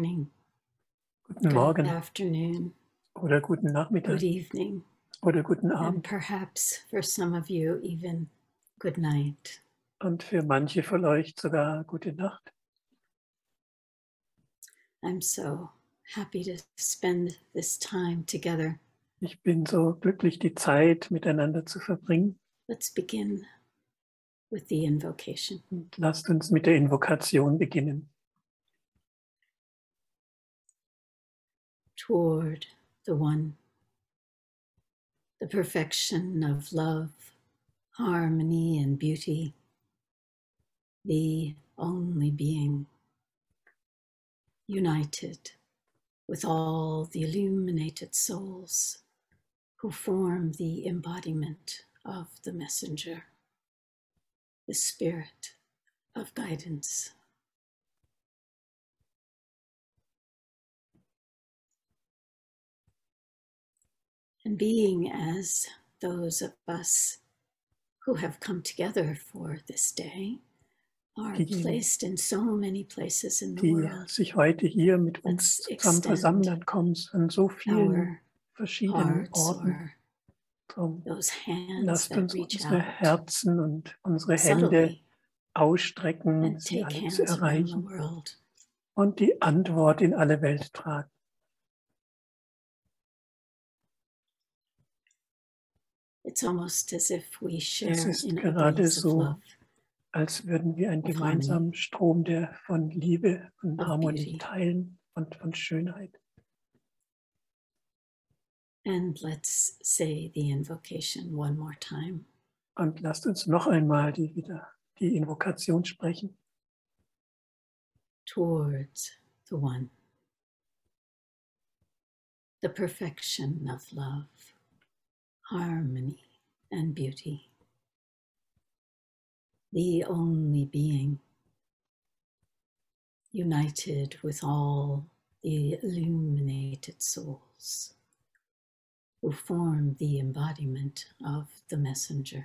morning, Guten good Morgen afternoon, oder guten good Nachmittag evening, oder guten and Abend. perhaps for some of you even good night. Und für manche von euch sogar gute Nacht. I'm so happy to spend this time together. Ich bin so glücklich, die Zeit miteinander zu verbringen. Let's begin with the invocation. Und lasst uns mit der Invokation beginnen. Toward the One, the perfection of love, harmony, and beauty, the only being, united with all the illuminated souls who form the embodiment of the messenger, the spirit of guidance. And being as those of us who have come together for this day are placed in so many places in the Die world. sich heute hier mit uns Let's zusammen extend versammeln, kommen an so vielen our verschiedenen hearts Orten. or Drum those hands lasst that uns reach unsere out Herzen und unsere Hände subtly ausstrecken, and sie take alle zu hands around the erreichen world. und die Antwort in alle Welt tragen. It's almost as if we Es share ist in a gerade blaze of so, love, als würden wir einen of gemeinsamen Strom von Liebe und of Harmonie beauty. teilen und von Schönheit. And let's say the invocation one more time. Und lasst uns noch einmal die Invokation sprechen. Towards the One, the perfection of love, harmony, and beauty, the only being, united with all the illuminated souls who form the embodiment of the messenger,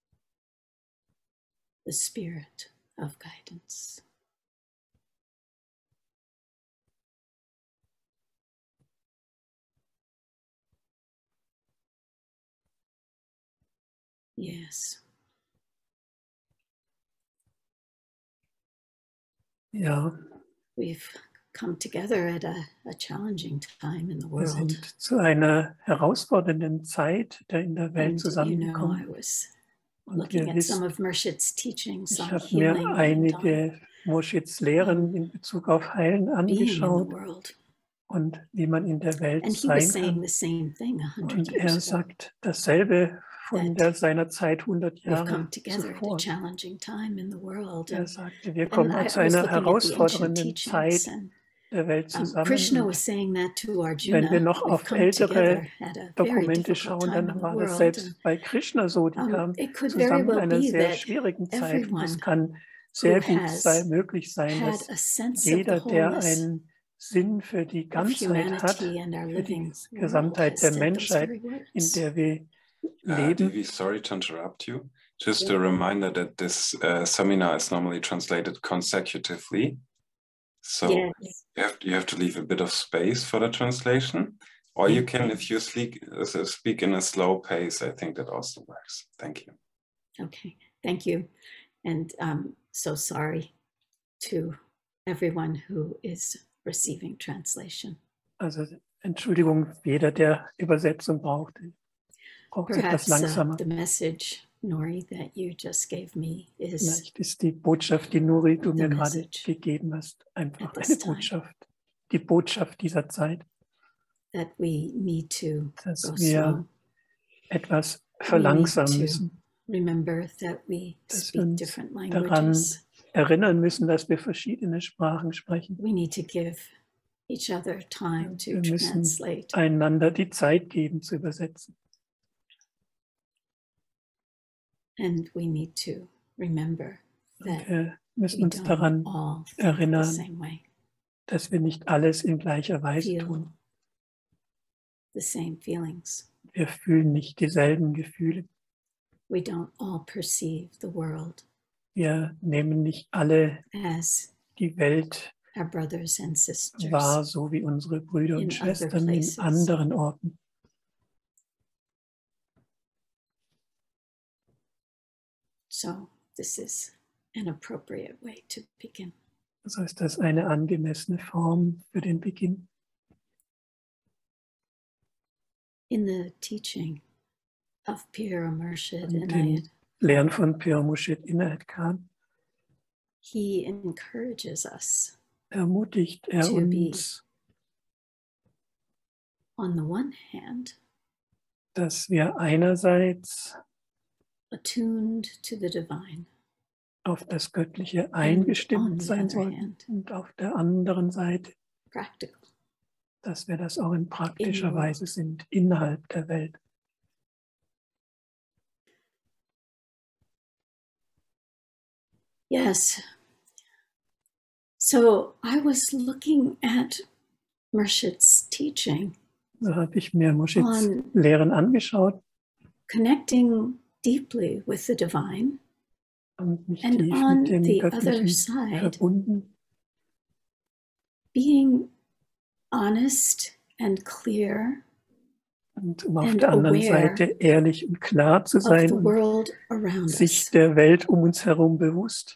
the spirit of guidance. Yes. Ja, We've come together at a challenging time in the wir world. sind zu einer herausfordernden Zeit in der Welt And I zusammengekommen. was Und looking wir at some wissen, of Murshid's teachings ich on habe mir healing and on einige Murshid's Lehren in Bezug auf Heilen being in the angeschaut world. und wie man in der Welt And he was sein saying kann. the same thing 100 Und er years ago. sagt dasselbe von That seiner Zeit 100 we've come Jahre together at a zuvor. challenging time in the world. Er sagte, wir And kommen I zu was einer looking at the ancient herausfordernden teachings, Zeit and der Welt zusammen. Krishna Und was saying that to wenn wir Arjuna. noch We've auf come ältere together at a very Dokumente difficult schauen, time in dann the war das world. selbst bei Krishna so. Die kamen It could very zusammen in well einer be sehr that schwierigen Zeit. Und es everyone kann who sehr gut has möglich sein, had dass a sense of the jeder, der wholness einen Sinn für die of Ganzheit hat, humanity and our für die living world Gesamtheit has der said those Menschheit, very in words. der wir leben. Divi, sorry to interrupt you. Just a reminder that this seminar is normally translated consecutively. So Yes. you have to leave a bit of space for the translation. Or you can, if you speak in a slow pace, I think that also works. Thank you. Okay, thank you. And so sorry to everyone who is receiving translation. Also Entschuldigung, jeder, der Übersetzung braucht etwas Perhaps langsamer. the message, Nori, that you just gave me is Vielleicht ist die Botschaft, die Nuri, du mir gerade message gegeben hast, einfach at this eine time. Botschaft. Die Botschaft dieser Zeit, that we need to dass go wir slow. etwas We need verlangsamen to müssen, remember that we dass wir speak uns different daran languages. erinnern müssen, dass wir verschiedene Sprachen sprechen. We need to give each other time to Wir müssen translate. einander die Zeit geben zu übersetzen. And we need to remember that Und wir müssen we uns don't daran all think the erinnern, same way, dass wir nicht alles in gleicher Weise feel tun. the same feelings. Wir fühlen nicht dieselben Gefühle. We don't all perceive the world Wir nehmen nicht alle as die Welt our brothers and sisters war, so wie unsere Brüder in und other Schwestern in places. anderen Orten. So this is an appropriate way to begin. So ist das eine angemessene Form für den Beginn. In the teaching of Pir Murshid Und Inayat, im Lehren von Pir Murshid Inayat Khan he encourages us ermutigt er to be, uns, on the one hand, dass wir einerseits attuned to the divine, auf das Göttliche and on eingestimmt the sein other sollten hand, und auf der anderen Seite, practical. dass wir das auch in praktischer In the Weise sind, innerhalb der Welt. Yes. So I was looking at Murshid's teaching Da habe ich mir Murshids on Lehren angeschaut connecting deeply with the divine, und mich and tief on mit dem the other Göttlichen side, verbunden, being honest and clear und um auf and der anderen aware Seite ehrlich und klar zu of sein the und world around sich us. der Welt um uns herum bewusst.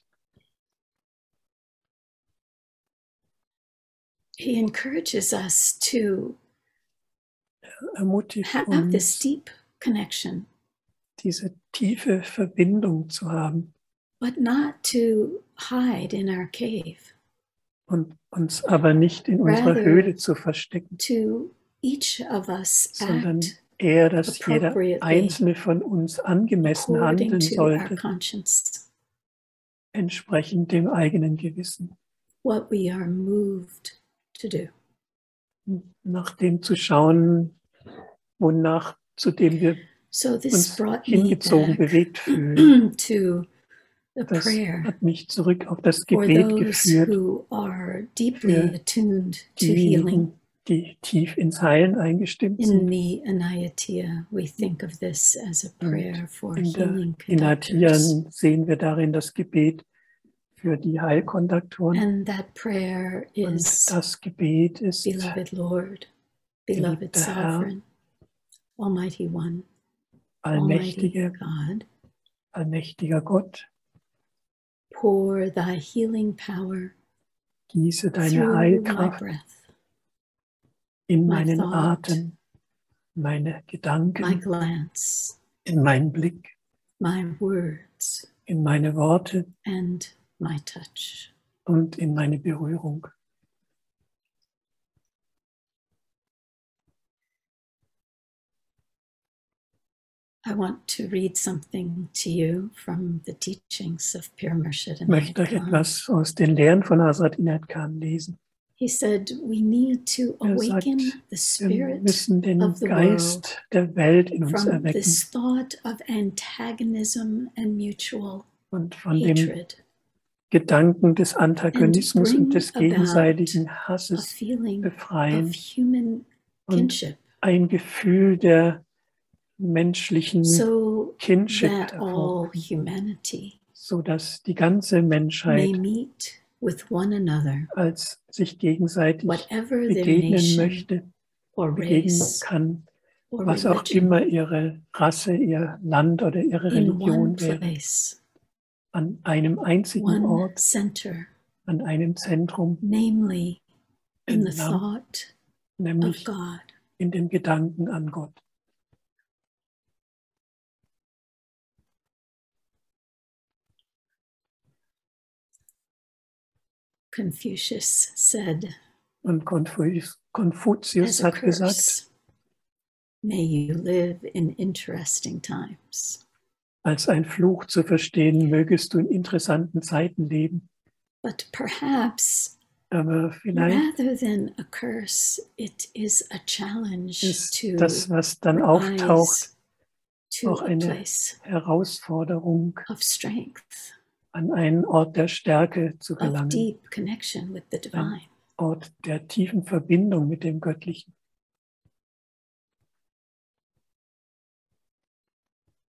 He encourages us to Ermutigt have this uns, deep connection, diese tiefe Verbindung zu haben but not to hide in our cave, und uns aber nicht in unserer rather Höhle zu verstecken, to each of us sondern act eher, dass jeder appropriately Einzelne von uns angemessen according handeln to our sollte, conscience, entsprechend dem eigenen Gewissen. what we are moved to do. Nach dem zu schauen, wonach, zu dem wir So this uns brought me hingezogen, back bewegt fühlen. to the Das prayer hat mich zurück auf das for Gebet those geführt, who are deeply für attuned to healing. diejenigen, die tief ins Heilen eingestimmt In sind. the Anayatiya, we think of this as a prayer for In der healing Inatiya conductors. sehen wir darin das Gebet für die Heilkonduktoren. And that prayer Und is, das Gebet ist, beloved Lord, beloved geliebter Herr, Sovereign, Almighty One, allmächtige, Almighty God, allmächtiger Gott, pour thy healing power gieße deine through my Heilkraft breath, in my meinen thought, Atem, meine my Gedanken, glance, in meinen Blick, my words, in meine Worte and my touch. und in meine Berührung. I want to read something to you from the teachings of Pir Murshid Ich möchte euch Inayat Khan. etwas aus den Lehren von Hazrat Inayat Khan lesen. He said, we need to Er sagt, awaken the wir spirit müssen den of the world Geist der Welt in uns from erwecken this thought of antagonism and mutual und von dem hatred, Gedanken des Antagonismus und bring des about gegenseitigen a Hasses feeling of befreien human und kinship, ein Gefühl der menschlichen so Kinship that all hervorbringen, humanity sodass die ganze may Menschheit meet with one another, als sich gegenseitig whatever their begegnen nation möchte, or begegnen race kann, or was auch religion, immer ihre Rasse, ihr Land oder ihre in one Religion wäre, place, an einem einzigen one Ort, center, an einem Zentrum, namely in the entlang, thought of nämlich God. in dem Gedanken an Gott. Confucius said, Und Konfuzius as a hat gesagt, curse, may you live in interesting times. als ein Fluch zu verstehen, mögest du in interessanten Zeiten leben. But perhaps Aber vielleicht rather than a curse, it is a challenge ist to das, was dann auftaucht, rise to auch a eine place Herausforderung, of strength, an einen Ort der Stärke zu of gelangen, deep connection with the divine. ein Ort der tiefen Verbindung mit dem Göttlichen.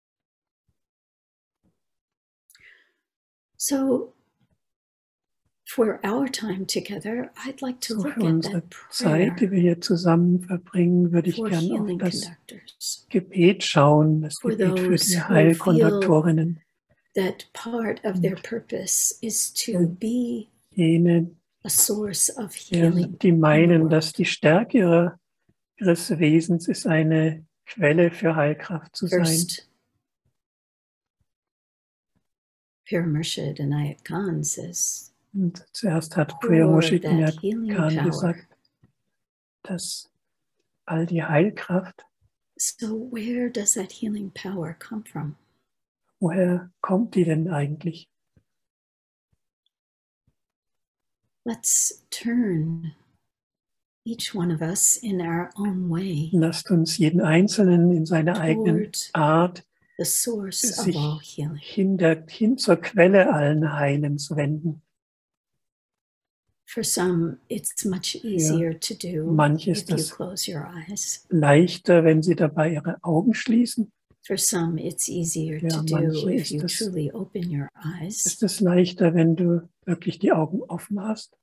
So For our time together, I'd like to So look für at unsere that Zeit, die prayer wir hier zusammen verbringen, würde ich for gern auf healing das conductors, Gebet schauen, das for Gebet für those die who feel Heilkonduktorinnen. that part of their purpose is to be Jene, a source of healing die in the meinen, dass world. die Stärke ihres Wesens ist, eine Quelle für Heilkraft zu sein. First, Pir Murshid Inayat Khan says, Und zuerst hat pour Priya Murshid that Inayat healing Khan power. gesagt, dass all die Heilkraft, So where does that healing power come from? woher kommt die denn eigentlich? Let's turn each one of us in our own way Lasst uns jeden Einzelnen in seiner eigenen toward Art the source of sich all healing. hin zur Quelle allen Heilens wenden. For some, it's much easier to do manche ist if you das close your eyes. leichter, wenn sie dabei ihre Augen schließen. For some, it's easier Ja, to do manche if ist you es- truly open your eyes. Ist es leichter, wenn du wirklich die Augen offen hast?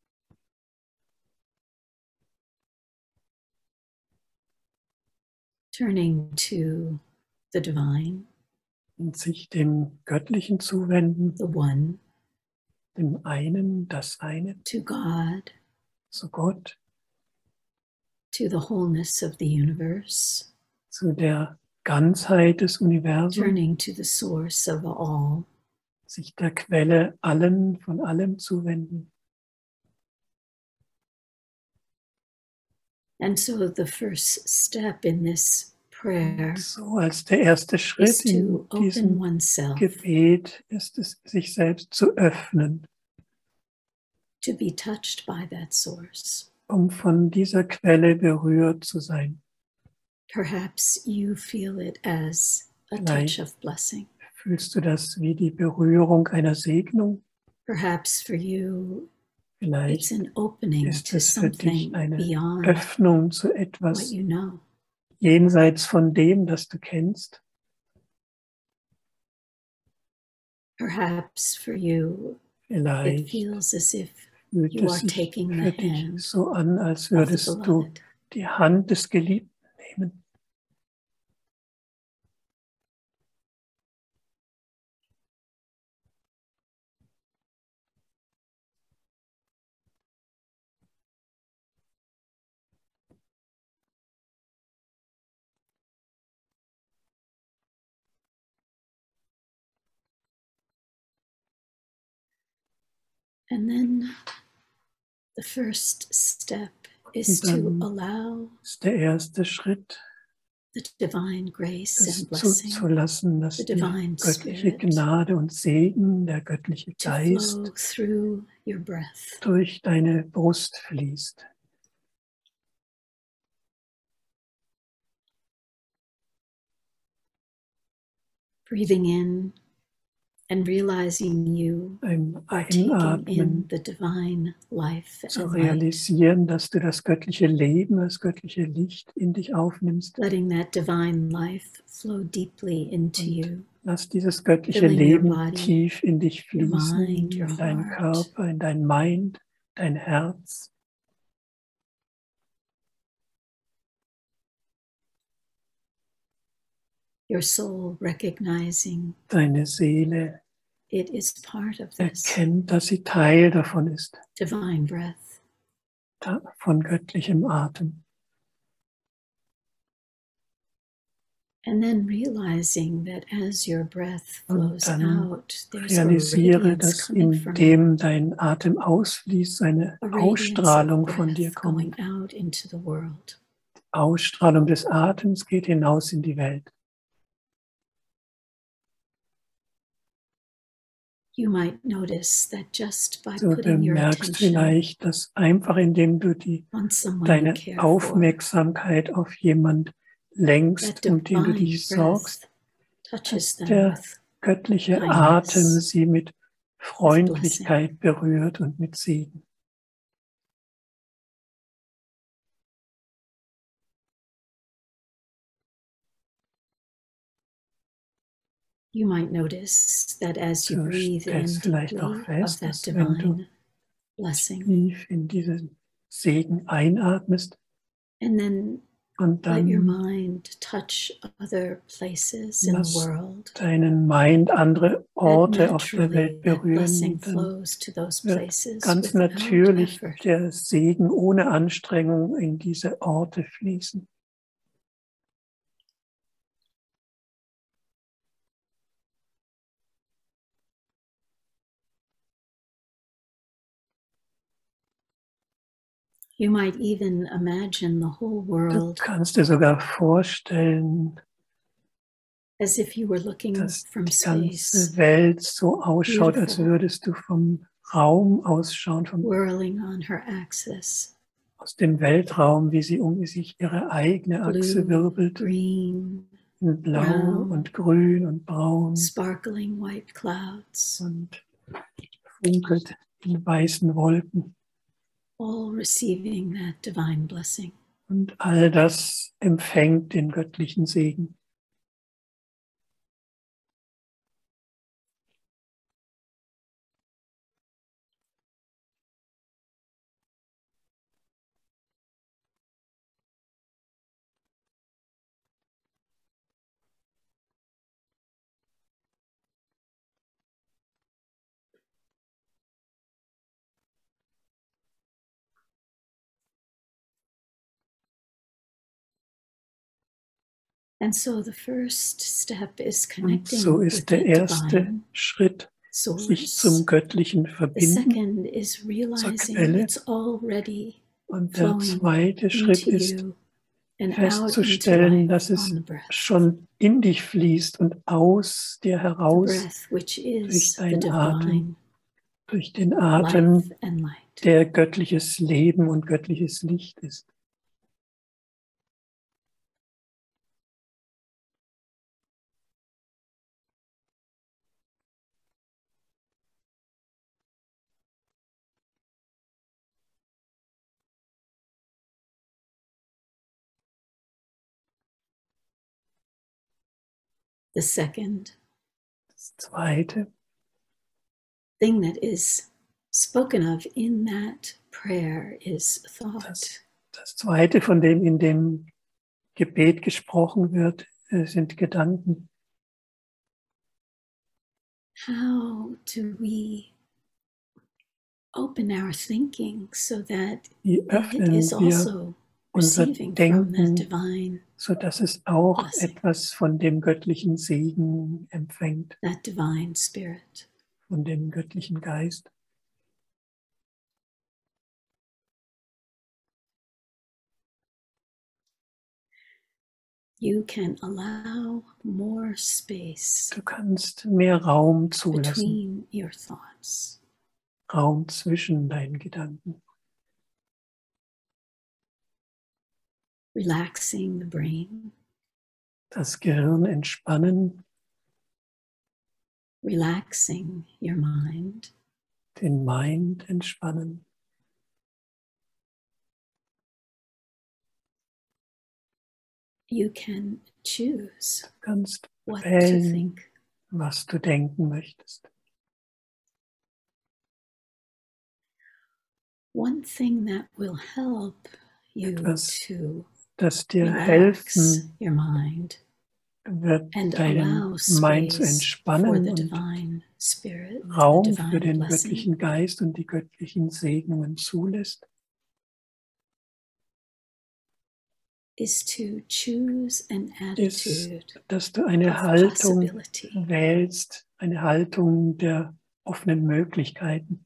Turning to the divine, Und sich dem Göttlichen zuwenden, the one, dem einen, das eine, to God, zu Gott, to the wholeness of the universe, zu der Ganzheit des Universums, turning to the source of all. sich der Quelle allen, von allem zuwenden. And so the first step in this prayer So als der erste is Schritt in to open diesem oneself Gebet ist es, sich selbst zu öffnen, to be touched by that source. um von dieser Quelle berührt zu sein. Perhaps you feel it as a Vielleicht touch of blessing. Fühlst du das wie die Berührung einer Segnung? Perhaps for you, it's Vielleicht an opening ist to es für dich something eine beyond Öffnung zu what etwas you know. jenseits von dem, das du kennst. Perhaps for you, it Vielleicht feels as if fühlt you es are sich taking für the dich hand so an, als of the würdest du beloved. die Hand des Geliebten nehmen. And then the first step is Und to dann allow ist der erste Schritt, the divine grace es and blessing zuzulassen, dass the die divine göttliche spirit Gnade und Segen, der göttliche to Geist flow through your breath. durch deine Brust fließt. Breathing in and realizing you Beim are taking in Einatmen the divine life zu and light, realisieren, dass du das göttliche Leben, das göttliche Licht in dich aufnimmst. letting that divine life flow deeply into Und you, lass dieses göttliche filling your Leben body, tief in dich your fließen, mind, your in deinen heart. Körper, in dein Mind, dein Herz. Your soul recognizing Deine Seele it is part of this erkennt, dass sie Teil davon ist, divine breath. von göttlichem Atem. And then realizing that as your breath flows dann out, there's a Realisiere, radiance dass coming from you, indem dein Atem ausfließt, eine a radiance Ausstrahlung of von dir breath going kommt. out into the world. Ausstrahlung des Atems geht hinaus in die Welt. You might notice that just by Du putting your bemerkst attention vielleicht, dass einfach indem du on someone you deine care for, Aufmerksamkeit auf jemand lenkst, that um den du divine dich sorgst, breath touches dass them der with göttliche kindness, Atem sie mit blessing. Freundlichkeit berührt und mit Segen. You might notice that as you Du breathe in stellst vielleicht auch deeply of fest, that dass wenn du divine, blessing. tief in diesen Segen einatmest And then und let your dann mind touch other places in the lass world. deinen Mind andere Orte auf der Naturally, Welt that blessing berühren, dann flows to those wird places ganz without natürlich effort. der Segen ohne Anstrengung in diese Orte fließen. You might even imagine the whole Du world kannst dir sogar vorstellen, as if you were looking dass from die space, ganze Welt so ausschaut, als beautiful, würdest du vom Raum ausschauen, whirling on her axis, aus dem Weltraum, wie sie um sich ihre eigene Achse blue, wirbelt, green, in Blau brown, und Grün und Braun sparkling white clouds, und funkelt in weißen Wolken. all receiving that divine blessing. Und all das empfängt den göttlichen Segen. And so the first step is Und connecting so with ist der that erste divine Schritt, sich zum source. Göttlichen The verbinden, second is zur realizing Quelle. it's already Und der flowing zweite Schritt into ist, you and out into festzustellen, life dass on es the breath. schon in dich fließt und aus dir The heraus breath, which durch is the deinen Atem, divine durch den life Atem, and light. der göttliches Leben und göttliches Licht ist. The second Das zweite, thing that is spoken of in that prayer is thought. das zweite, von dem in dem Gebet gesprochen wird, sind Gedanken. How do we open our thinking so that Wie it öffnen is wir also unser receiving from that Denken, divine sodass es auch blessing, etwas von dem göttlichen Segen empfängt, that divine spirit? von dem göttlichen Geist. You can allow more space Du kannst mehr Raum zulassen, between your thoughts. Raum zwischen deinen Gedanken, Relaxing the brain, das Gehirn entspannen, relaxing your mind, den Mind entspannen. you can choose Du kannst what to wählen, think. was du denken möchtest. One thing that will help you Etwas, to das dir relax helfen your mind wird, and deinen allow Mind zu space for entspannen the und divine spirit, the Raum für divine den blessing, göttlichen Geist und die göttlichen Segnungen zulässt, is to choose an ist, attitude dass du eine of Haltung possibility. wählst, eine Haltung der offenen Möglichkeiten.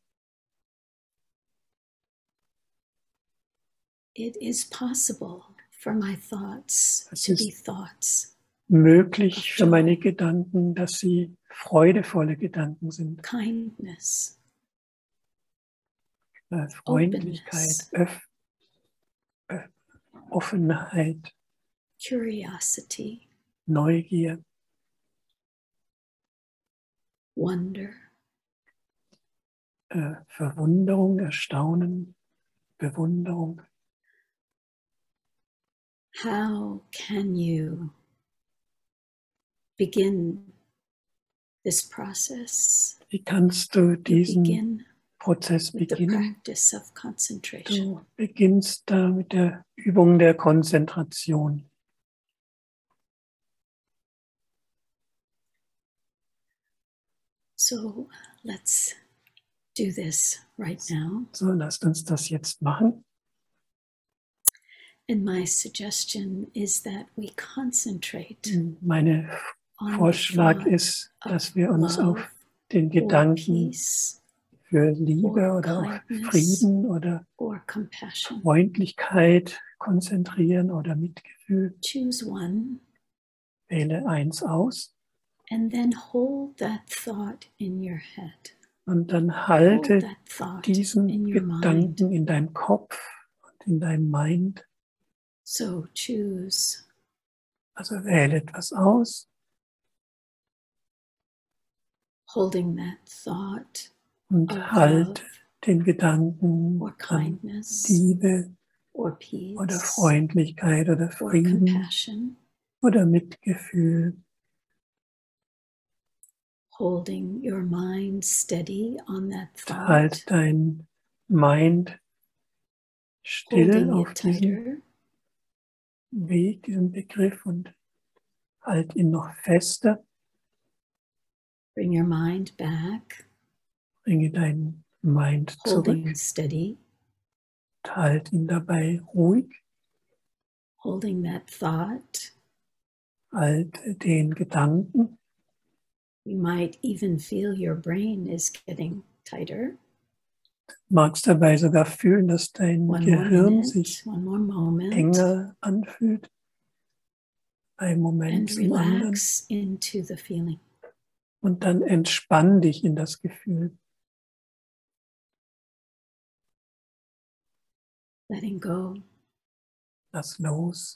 It is possible for my thoughts Es to ist be thoughts möglich für of meine joy, Gedanken, dass sie freudevolle Gedanken sind. kindness, Freundlichkeit, Offenheit, curiosity, Neugier, wonder, Verwunderung, Erstaunen, Bewunderung. how can you begin this process? Wie kannst du You diesen begin Prozess with the beginnen. practice of concentration. Du beginnst da mit der Übung der Konzentration. So let's do this right now. So, lasst uns das jetzt machen. And my suggestion is that we concentrate Mein on Vorschlag the thought ist, dass wir uns love auf den or Gedanken peace für Liebe or oder auf kindness Frieden oder or compassion. Freundlichkeit konzentrieren oder Mitgefühl. Choose one Wähle eins aus and then hold that thought in your head. und dann Hold halte that thought diesen in your mind. Gedanken in deinem Kopf und in deinem Mind. So choose Also wähle etwas aus, holding that thought und of halt love den Gedanken or an kindness Liebe or oder peace Freundlichkeit oder or Frieden compassion, oder Mitgefühl. holding your mind steady on that Halt thought, dein Mind still holding auf it diesen tighter, Weg, diesen Begriff und halt ihn noch fester. bring your mind back, Bringe dein Mind holding zurück. steady, Halt ihn dabei ruhig. holding that thought. Halt den Gedanken. You might even feel your brain is getting tighter. Magst dabei sogar fühlen, dass dein One more Gehirn minute, sich one more moment, enger anfühlt. Ein Moment and zum anderen. relax into the feeling. Und dann entspann dich in das Gefühl. Letting go, Lass los.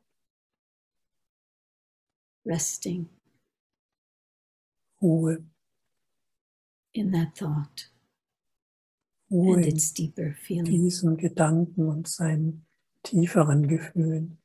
resting Ruhe. in that thought Ruhe and in its deeper feeling. diesen Gedanken und seinen tieferen Gefühlen.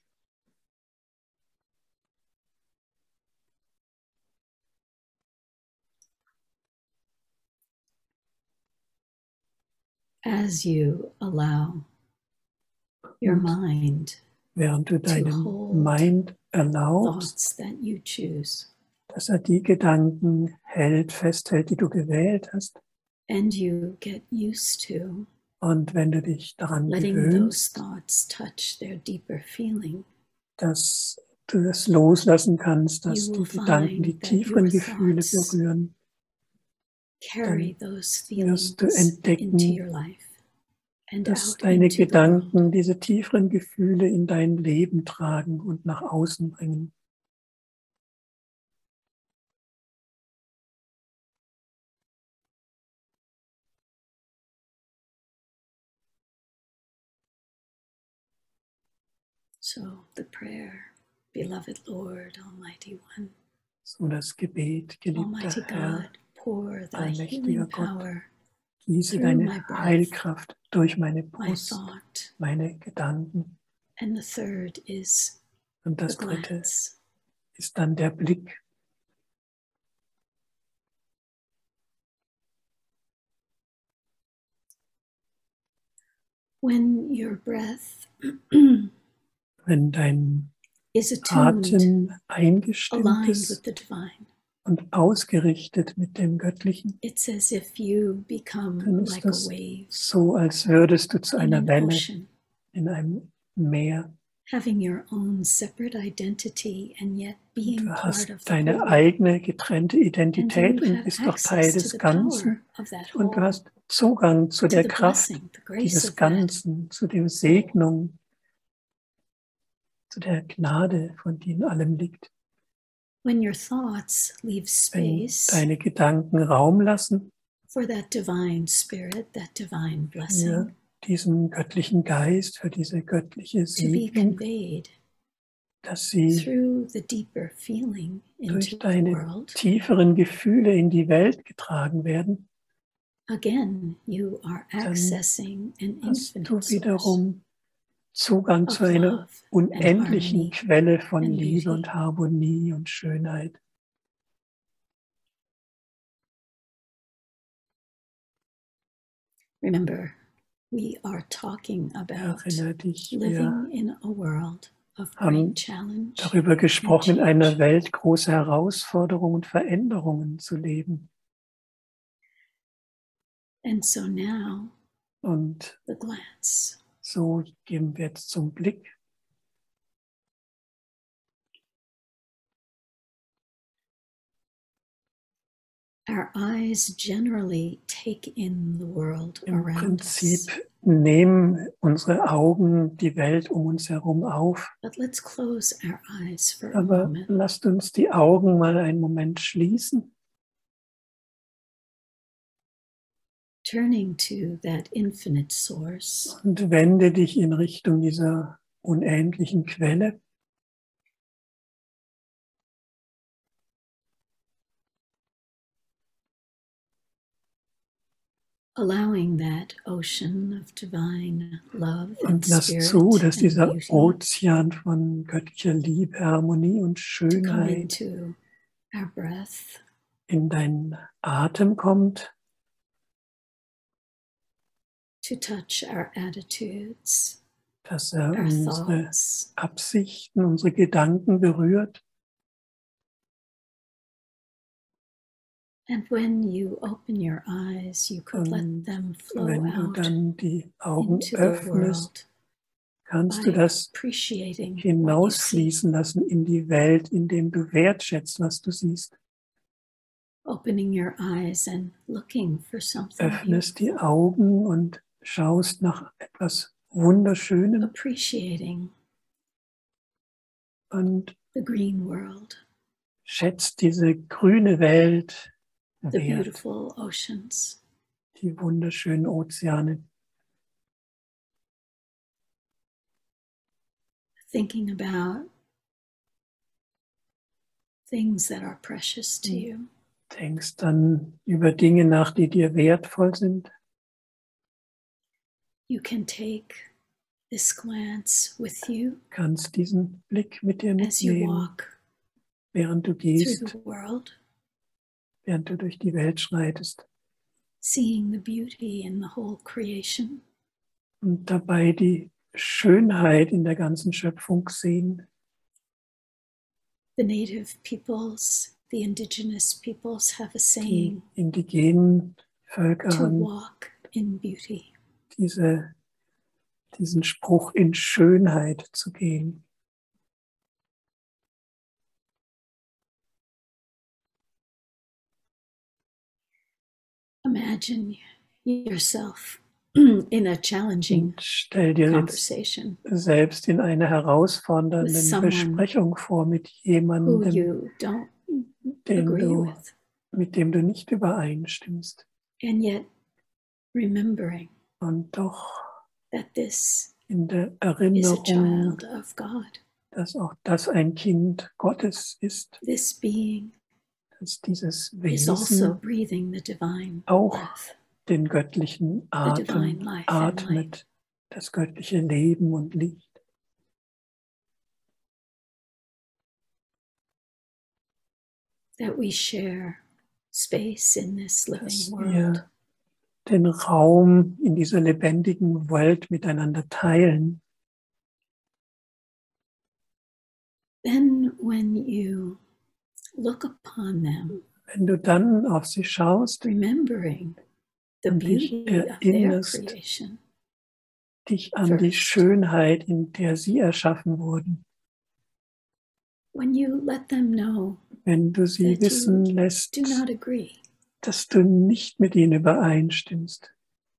As you allow your Und mind während du deinem hold Mind erlaubst, thoughts that you choose, dass er die Gedanken festhält, die du gewählt hast. and you get used to Und wenn du dich daran letting those gewöhnst, thoughts touch their deeper feeling, dass du das loslassen kannst, dass you die will Gedanken die find that tieferen your Gefühle thoughts berühren, carry those wirst du feelings into entdecken, your life and dass out deine into the world. Gedanken diese tieferen Gefühle in dein Leben tragen und nach außen bringen. So the prayer, beloved Lord, Almighty One, So das Gebet, geliebter Almighty Herr, God, pour thy allmächtiger healing Gott, power gieße through deine my breath, Heilkraft durch meine my Brust, thought. meine Gedanken. And the third is Und the das dritte glance. ist dann der Blick. When your breath Wenn dein is attuned, Atem eingestimmt aligned with ist the divine, und ausgerichtet mit dem Göttlichen, it's as if you become dann ist like a das wave so, als würdest du zu in einer an Welle ocean, in einem Meer. having your own separate identity and yet being Du part hast of the deine whole. eigene getrennte And Identität you und have bist doch Teil access to des the Ganzen. power of that Und du whole, hast Zugang zu to der the Kraft blessing, the grace dieses of that. Ganzen, zu der Segnung, zu der Gnade, von die in allem liegt. When your thoughts leave Wenn space deine Gedanken Raum lassen for that divine spirit, that divine blessing, für diesen göttlichen Geist, für diese göttliche to be Segnung, conveyed dass sie through the deeper feeling into durch the deine world, tieferen Gefühle in die Welt getragen werden, again, you are dann accessing an hast du infinite source wiederum Zugang of zu einer love and unendlichen harmony Quelle von and Liebe beauty. und Harmonie und Schönheit. Remember, we are talking about Erinnere dich, wir living in a world of haben great challenge darüber and gesprochen, in einer change. Welt großer Herausforderungen und Veränderungen zu leben. And so now, Und the glance. so gehen wir jetzt zum Blick. Our eyes generally take in the world Im around us. Prinzip nehmen unsere Augen die Welt um uns herum auf. But let's close our eyes for a Aber moment. lasst uns die Augen mal einen Moment schließen. Turning to that infinite source, Und wende dich in Richtung dieser unendlichen Quelle. allowing that ocean of divine love and Und lass spirit zu, dass and dieser beauty Ozean von göttlicher Liebe, Harmonie und to come Schönheit into our breath, in deinen Atem kommt, to touch our attitudes, dass our unsere thoughts, Absichten, unsere Gedanken berührt. and when you open your eyes, you could let Und them flow wenn du out dann die Augen into the öffnest, world kannst du by das appreciating what you see, hinausfließen lassen in die Welt, indem du wertschätzt, was du siehst. opening your eyes and looking for something Öffnest die beautiful, Augen und schaust nach etwas Wunderschönem appreciating und the green world, schätzt diese grüne Welt the wert, beautiful oceans, die wunderschönen Ozeane. thinking about things that are precious to you. Denkst dann über Dinge nach, die dir wertvoll sind. You can take this glance with you Kannst diesen Blick mit dir as you mitnehmen, walk während du through gehst, the world, während du durch die Welt schreitest. seeing the beauty in the whole creation, Und dabei die Schönheit in der ganzen Schöpfung sehen. the native peoples, the indigenous peoples have a Die saying indigenen Völker to haben walk in beauty. diesen Spruch, in Schönheit zu gehen. Imagine yourself in a challenging Und stell dir jetzt conversation selbst in einer with herausfordernden someone Besprechung vor mit who jemandem, you don't agree with, mit dem du nicht übereinstimmst. and yet remembering Und doch that this in der is a Erinnerung, child of God, dass auch das ein Kind Gottes ist, this being dass dieses is also Wesen breathing the divine auch breath, den göttlichen the divine Atem life and light, atmet, das göttliche Leben und Licht. that we share space in this living Dass world. wir den Raum in dieser lebendigen Welt miteinander teilen. Then when you look upon them, Wenn du dann auf sie schaust, remembering the und dich beauty of their erinnerst, creation, dich an die first. Schönheit, in der sie erschaffen wurden, when you let them know wenn du sie that wissen you lässt, do not agree, dass du nicht mit ihnen übereinstimmst,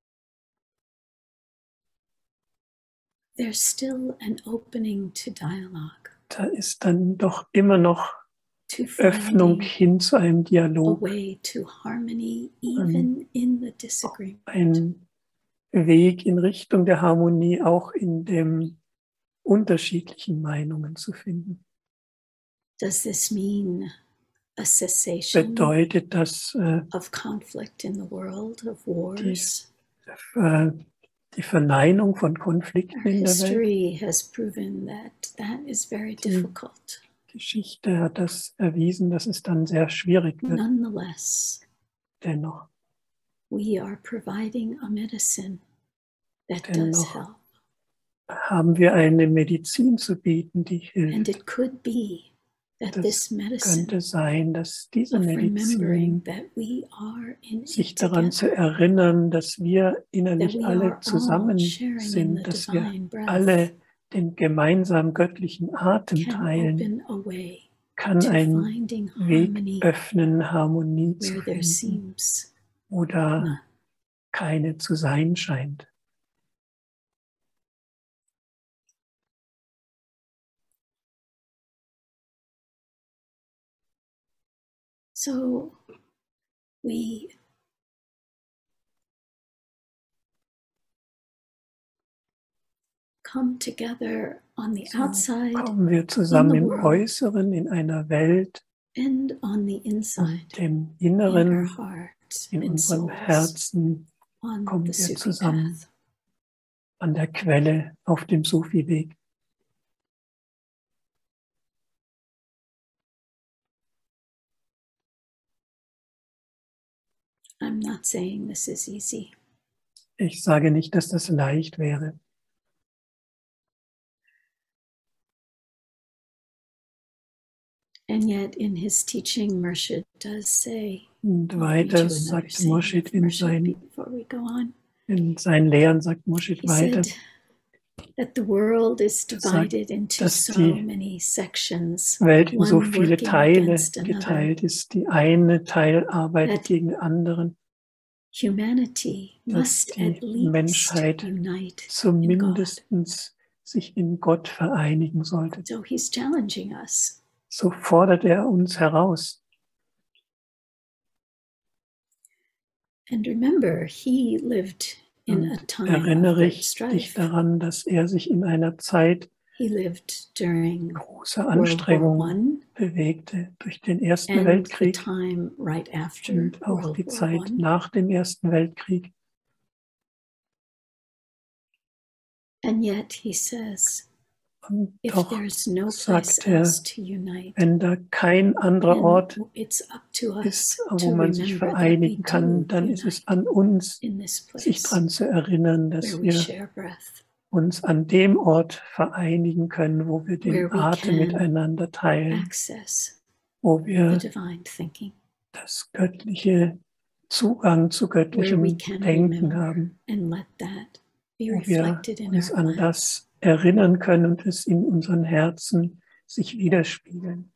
there's still an opening to dialogue, da ist dann doch immer noch to Öffnung finding hin zu einem a Dialog, way to harmony even in the disagreement. ein Weg in Richtung der Harmonie, auch in den unterschiedlichen Meinungen zu finden. Does this mean a cessation Bedeutet das of conflict in the world, of wars? die Verneinung von Konflikten Our in der Welt? history has proven that that is very difficult. Geschichte hat das erwiesen, dass es dann sehr schwierig wird. Nonetheless, Dennoch, we are providing a medicine that does Dennoch help. haben wir eine Medizin zu bieten, die And hilft. it could be that this Das medicine könnte sein, dass diese of remembering Medizin that we are in sich it daran zu together, erinnern, dass wir that innerlich we alle are all zusammen sharing in the sind, dass wir divine breath, alle den gemeinsamen göttlichen Atem can teilen, open a way kann to einen finding Weg harmony öffnen, Harmonie zu where there finden, seems wo da none. keine zu sein scheint. So we come together on the So outside kommen wir zusammen im world Äußeren, in einer Welt, and on the inside, und im in our Inneren, hearts in and unserem souls, Herzen on kommen the wir Sufi zusammen path. an der Quelle auf dem Sufi-Weg. I'm not saying this is easy. Ich sage nicht, dass das leicht wäre. And yet in his teaching, Murshid does say, Und I'll read weiter you another sagt saying Murshid of Murshid before we go on. in seinen Lehren, sagt Murshid He weiter, said that the world is divided into dass so die many sections, Welt in so one viele working Teile against another. geteilt ist. Die eine Teil arbeitet That gegen den anderen, humanity dass must die at least Menschheit unite in God. zumindest sich in Gott vereinigen sollte. So he's challenging us. So fordert er uns heraus. And remember, he lived in a Und time of erinnere great dich strife. daran, dass er sich in einer Zeit He lived during großer World War Anstrengungen I bewegte, durch den Ersten and the Weltkrieg time right after und auch World die War Zeit I. nach dem Ersten Weltkrieg. And yet he says, Und if doch there's no place sagt er, else to unite, wenn da kein anderer then Ort it's up to us ist, to wo man sich remember that we vereinigen do kann, dann ist es unite an uns, in this sich place daran zu erinnern, dass where we wir share breath, uns an dem Ort vereinigen können, wo wir where den we Atem can miteinander teilen, access wo the wir divine thinking, das göttliche Zugang zu where we göttlichem can Denken remember haben, and let that be wo wir reflected in uns our an lives. das erinnern können und es in unseren Herzen sich widerspiegeln.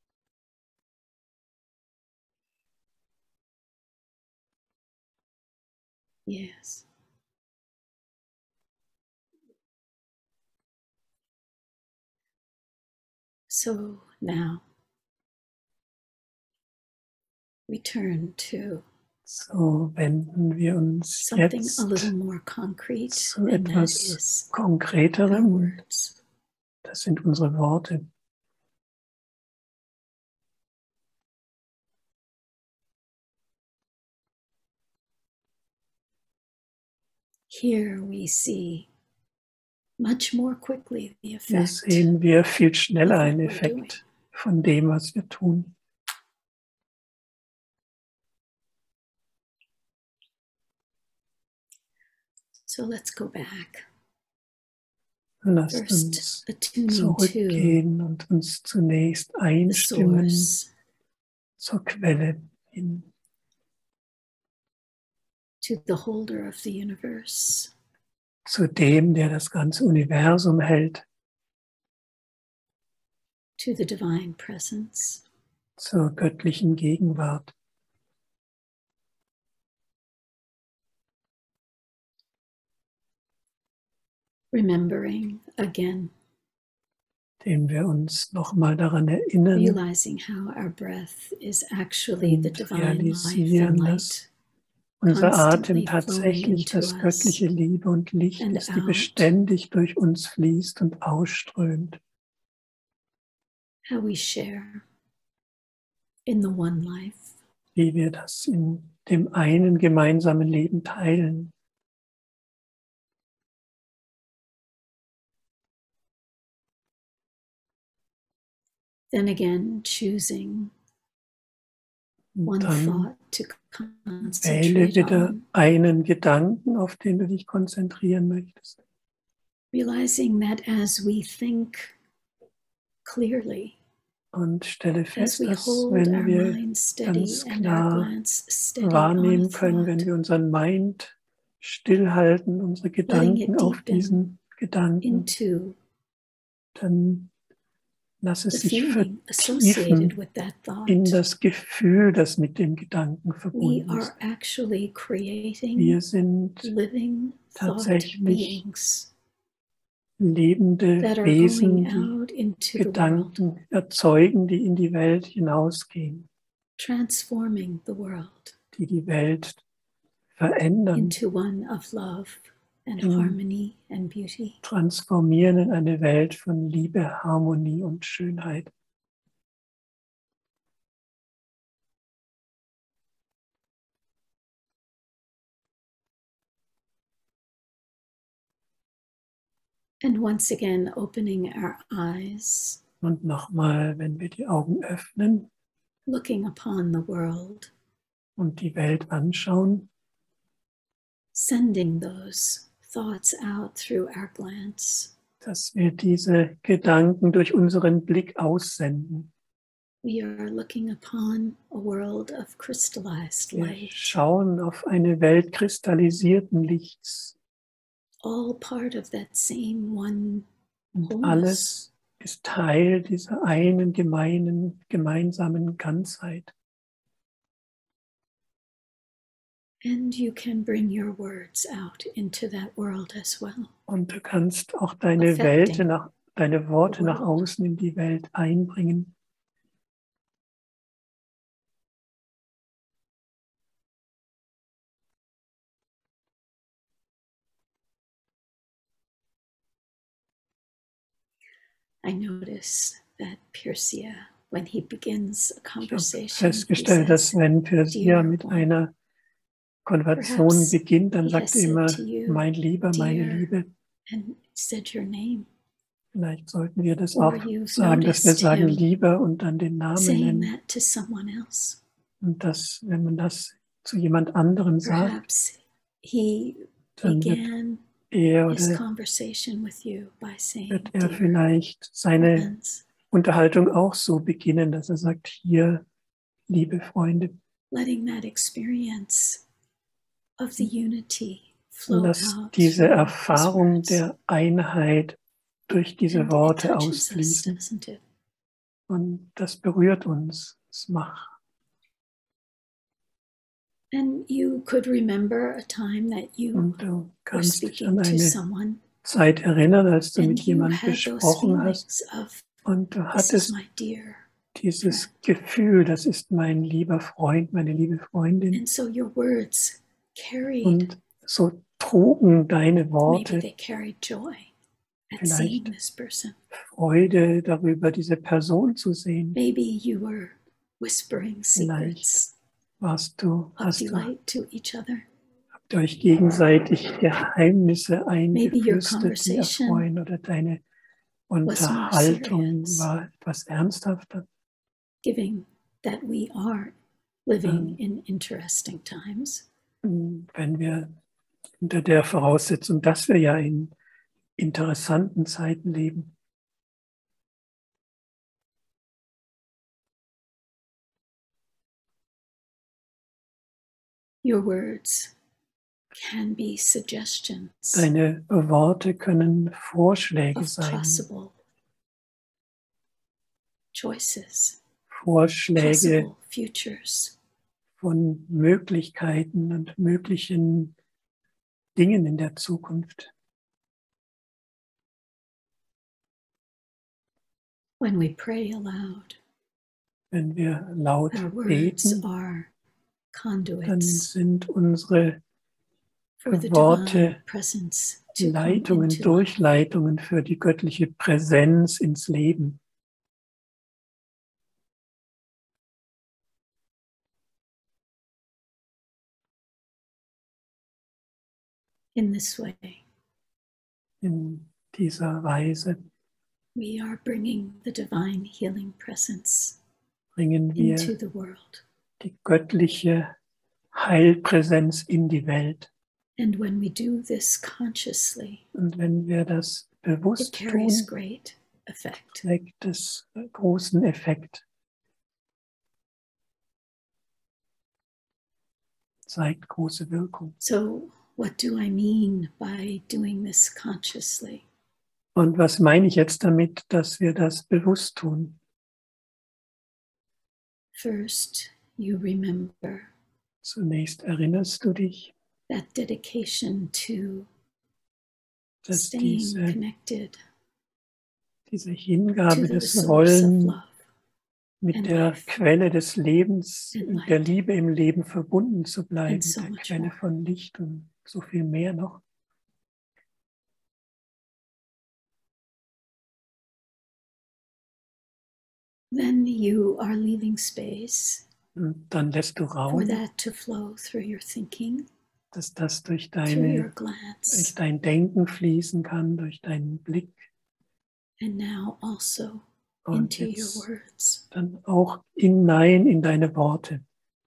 Yes. So now we turn to So wenden wir uns something a jetzt little more concrete, zu and that etwas is our Konkreterem. words. Das sind unsere Worte. Here we see much more quickly the Hier effect. sehen wir viel schneller of what einen we're doing. Effekt von dem, was wir tun. So let's go back. Lasst First, uns attuning to zurückgehen und uns zunächst the einstimmen source, zur Quelle hin, to the holder of the universe, zu dem, der das ganze Universum hält, to the divine presence, zur göttlichen Gegenwart. remembering again, Dem wir uns nochmal daran erinnern realizing how our breath is actually the und divine life and realisieren, light dass unser Atem constantly flowing tatsächlich into das us göttliche Liebe und Licht and ist, die out. beständig durch uns fließt und ausströmt. How we share in the one life. Wie wir das in dem einen gemeinsamen Leben teilen. Then again, choosing Und one dann thought to wähle concentrate wieder on, einen Gedanken, auf den du dich konzentrieren möchtest. realizing that as we think clearly, Und stelle as fest, we dass hold wenn our wir mind steady ganz and our klar glance steady on a wahrnehmen können, wenn thought, wir unseren Mind stillhalten, unsere letting Gedanken it auf deepen diesen Gedanken, into dann lass es the sich feeling associated vertiefen with that in thought. das Gefühl, das mit dem Gedanken We verbunden are ist. actually creating Wir sind living thought tatsächlich beings lebende that are Wesen, going die out into the world, Gedanken erzeugen, die in die Welt hinausgehen, transforming the world die die Welt verändern, into one of love and in harmony and beauty. transformieren in eine Welt von Liebe, Harmonie und Schönheit. And once again, opening our eyes, Und nochmal, wenn wir die Augen öffnen looking upon the world, und die Welt anschauen, sending those thoughts out through our glance. dass wir diese Gedanken durch unseren Blick aussenden. We are looking upon a world of crystallized Wir light, schauen auf eine Welt kristallisierten Lichts. all part of that same one Und wholeness. alles ist Teil dieser einen gemeinsamen Ganzheit. And you can bring your words out into that world as well. Und du kannst auch deine Affecting deine Worte nach world. außen in die Welt einbringen. I notice that Pircia, when he begins a Ich habe conversation, he festgestellt, dass says, wenn Persia "Dear mit one." einer Konversation Perhaps beginnt, dann he sagt has er said immer, to you, mein Lieber, meine "Dear," Liebe. and said your name, Vielleicht sollten wir das or auch you've sagen, dass wir noticed sagen him Lieber und dann den Namen saying nennen. that to someone else. Und dass, wenn man das zu jemand anderem sagt, Perhaps he dann wird began er his oder conversation with you by saying, wird er "Dear vielleicht seine friends," Unterhaltung auch so beginnen, dass er sagt, hier, liebe Freunde, letting that experience of the unity flow lass out diese through his Erfahrung words. der Einheit durch diese And it Worte touches us, ausfließen. doesn't it? Und das berührt uns. Es macht. And you could remember a time that you Und du were kannst dich speaking an to eine someone Zeit erinnern, als du and mit you jemandem had those gesprochen hast feelings of, und du "This is hattest my dear." dieses Gefühl, das ist mein lieber Freund, meine liebe Freundin. And so your words carried, Und so trugen deine maybe Worte they carried joy at Vielleicht seeing this person. Freude darüber, diese Person zu sehen. Maybe you were whispering Vielleicht secrets hast of du delight to each other. habt ihr euch gegenseitig Geheimnisse Maybe your eingeflüstert, die conversation erfreuen, oder deine was more Unterhaltung serious, war etwas ernsthafter. giving that we are living in interesting times. Wenn wir unter der Voraussetzung, dass wir ja in interessanten Zeiten leben. Your words can be suggestions Deine Worte können Vorschläge of sein, possible choices, Vorschläge possible futures. von Möglichkeiten und möglichen Dingen in der Zukunft. When we pray aloud, Wenn wir laut our words beten, are dann conduits sind unsere for the divine Worte presence to come Leitungen, into life. Durchleitungen für die göttliche Präsenz ins Leben. In this way, In dieser Weise we are bringing the divine healing presence bringen wir into the world. die göttliche Heilpräsenz in die Welt. And when we do this consciously, Und wenn wir das it bewusst carries tun, great effect. trägt es großen Effekt, zeigt große Wirkung. So, what do I mean by doing this consciously? Und was meine ich jetzt damit, dass wir das bewusst tun? First, you remember Zunächst erinnerst du dich, that dedication to dass staying connected diese to Hingabe, the das source of Wollen love mit and der life Quelle des Lebens, and und der light Liebe im Leben verbunden zu bleiben, and so der much Quelle more. von Licht und so viel mehr noch. Then you are leaving space Und dann lässt du for Raum, that to flow through your thinking, dass das durch through your durch glance, dein Denken fließen kann, durch deinen Blick and now also und into your jetzt words. dann auch hinein in deine Worte.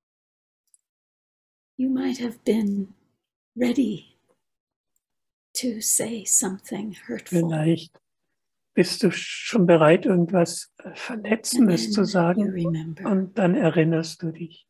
You might have been ready to say something hurtful, Vielleicht bist du schon bereit, irgendwas and Verletzendes zu then you sagen, remember. und dann erinnerst du dich.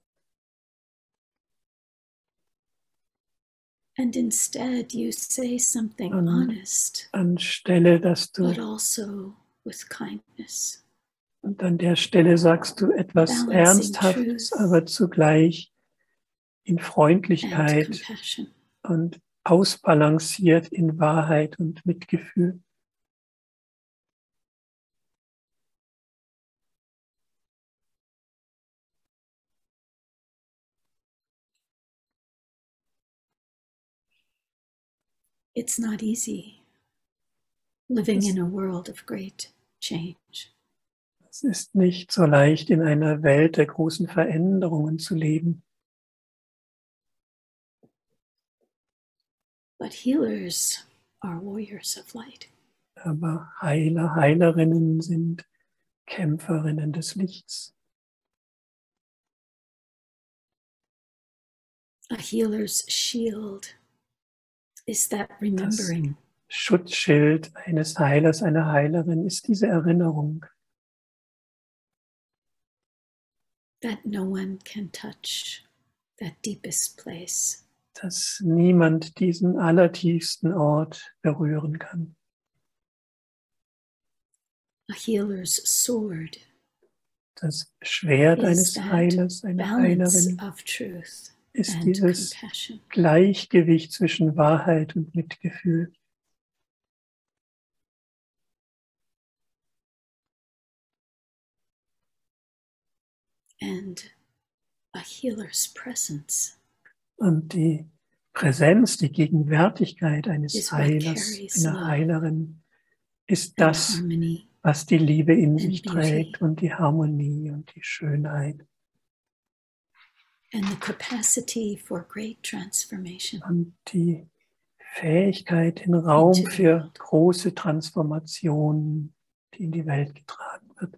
And instead, you say something Und honest, anstelle, dass but du, also with kindness, und an der Stelle sagst du etwas balancing Ernsthaftes, truth aber zugleich in and Freundlichkeit compassion. und ausbalanciert in Wahrheit und Mitgefühl. It's not easy living in a world of great change. Es ist nicht so leicht, in einer Welt der großen Veränderungen zu leben. But healers are warriors of light. Aber Heiler, Heilerinnen sind Kämpferinnen des Lichts. A healer's shield is that Das remembering Schutzschild eines Heilers, einer Heilerin ist diese Erinnerung, that no one can touch that deepest place. dass niemand diesen allertiefsten Ort berühren kann. A healer's sword Das Schwert is eines that Heilers, einer balance Heilerin, of truth ist and dieses compassion. Gleichgewicht zwischen Wahrheit und Mitgefühl. And a healer's presence Und die Präsenz, die Gegenwärtigkeit eines is what Heilers, carries einer love Heilerin, ist and das, harmony was die Liebe in and sich beauty trägt und die Harmonie und die Schönheit and the capacity for great transformation und die Fähigkeit, den Raum into the für world. große Transformationen, die in die Welt getragen wird.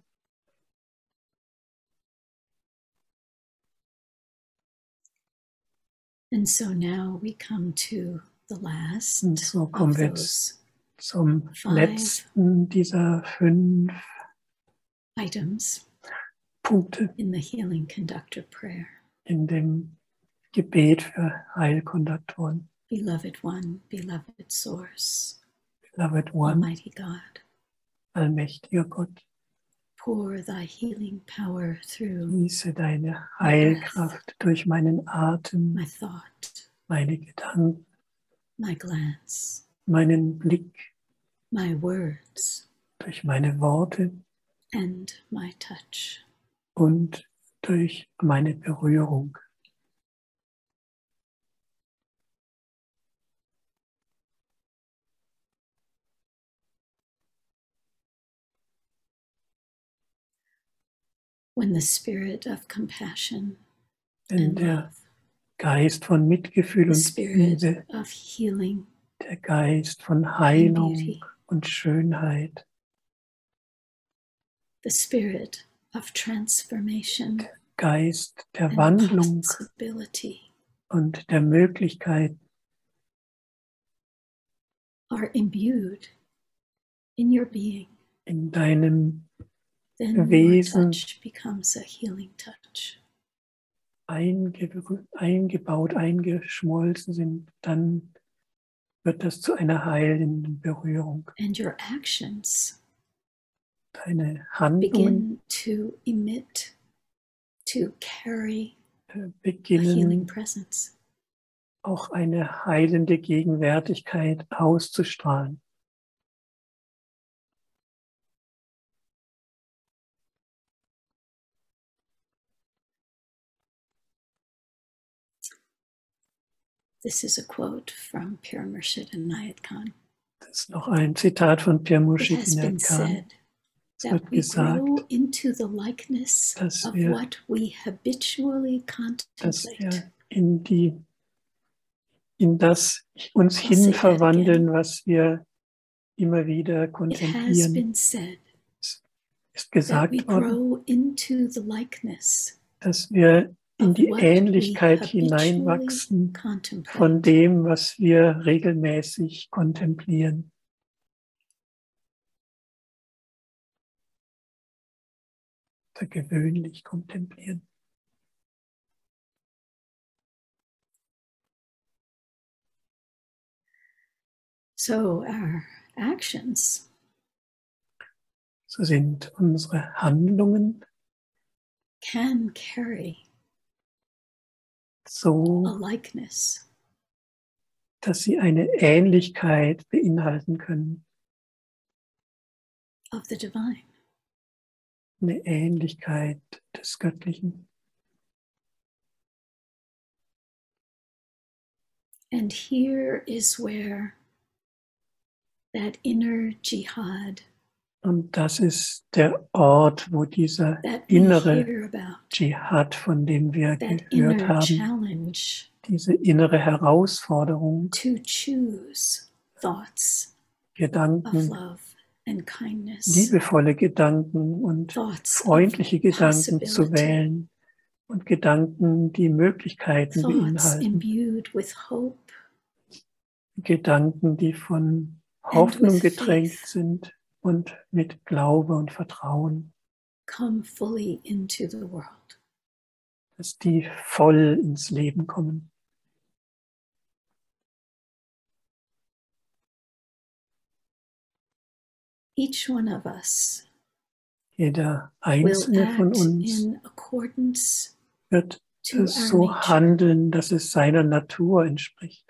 And so now we come to the last Und so of kommen wir those jetzt zum 5 letzten dieser 5 items Punkte in the Healing Conductor prayer. in dem Gebet für Heilkonduktoren. Beloved One, beloved Source, Beloved One, Almighty God, allmächtiger Gott, pour thy healing power through gieße deine Heilkraft durch meinen Atem, my thought, meine Gedanken, my glance, meinen Blick, my words, durch meine Worte and my touch. und durch meine Berührung. When the spirit of compassion Denn and der love, Geist von Mitgefühl the und spirit Liebe, of healing der Geist von and Heilung beauty, und Schönheit, the spirit of transformation Geist der and Wandlung possibility und der Möglichkeit are imbued in your being, in deinem then your Wesen touch becomes a healing touch. eingebaut, eingeschmolzen sind, dann wird das zu einer heilenden Berührung. And your actions Deine Handlungen begin to emit, to carry a healing beginnen presence. auch eine heilende Gegenwärtigkeit auszustrahlen. This is a quote from Pir Murshid Inayat Khan. Das ist noch ein Zitat von Pir It Murshid has been Inayat Khan. said Es that wird we gesagt, grow into the likeness dass of wir- what we habitually dass contemplate. wir in das uns I'll say that hinverwandeln, was wir immer wieder It has kontemplieren. been said Es ist that we gesagt worden, grow into the likeness dass wir in of die what Ähnlichkeit we habitually hineinwachsen von contemplate. dem, was wir regelmäßig kontemplieren. Oder gewöhnlich kontemplieren. So our actions So sind unsere Handlungen can carry a so, likeness dass sie eine Ähnlichkeit beinhalten können. of the divine. Eine Ähnlichkeit des Göttlichen. And here is where that inner jihad Und das ist der Ort, wo dieser that we innere hear about, Dschihad, von dem wir that gehört inner haben, challenge diese innere Herausforderung, to choose thoughts of Gedanken, love and kindness, liebevolle Gedanken und thoughts of freundliche Gedanken zu possibility, wählen und Gedanken, die Möglichkeiten thoughts beinhalten, imbued with hope Gedanken, die von Hoffnung with getränkt faith. sind und mit Glaube und Vertrauen, come fully into the world. dass die voll ins Leben kommen. Each one of us Jeder will einzelne von act uns in accordance wird to our so nature. handeln, dass es seiner Natur entspricht.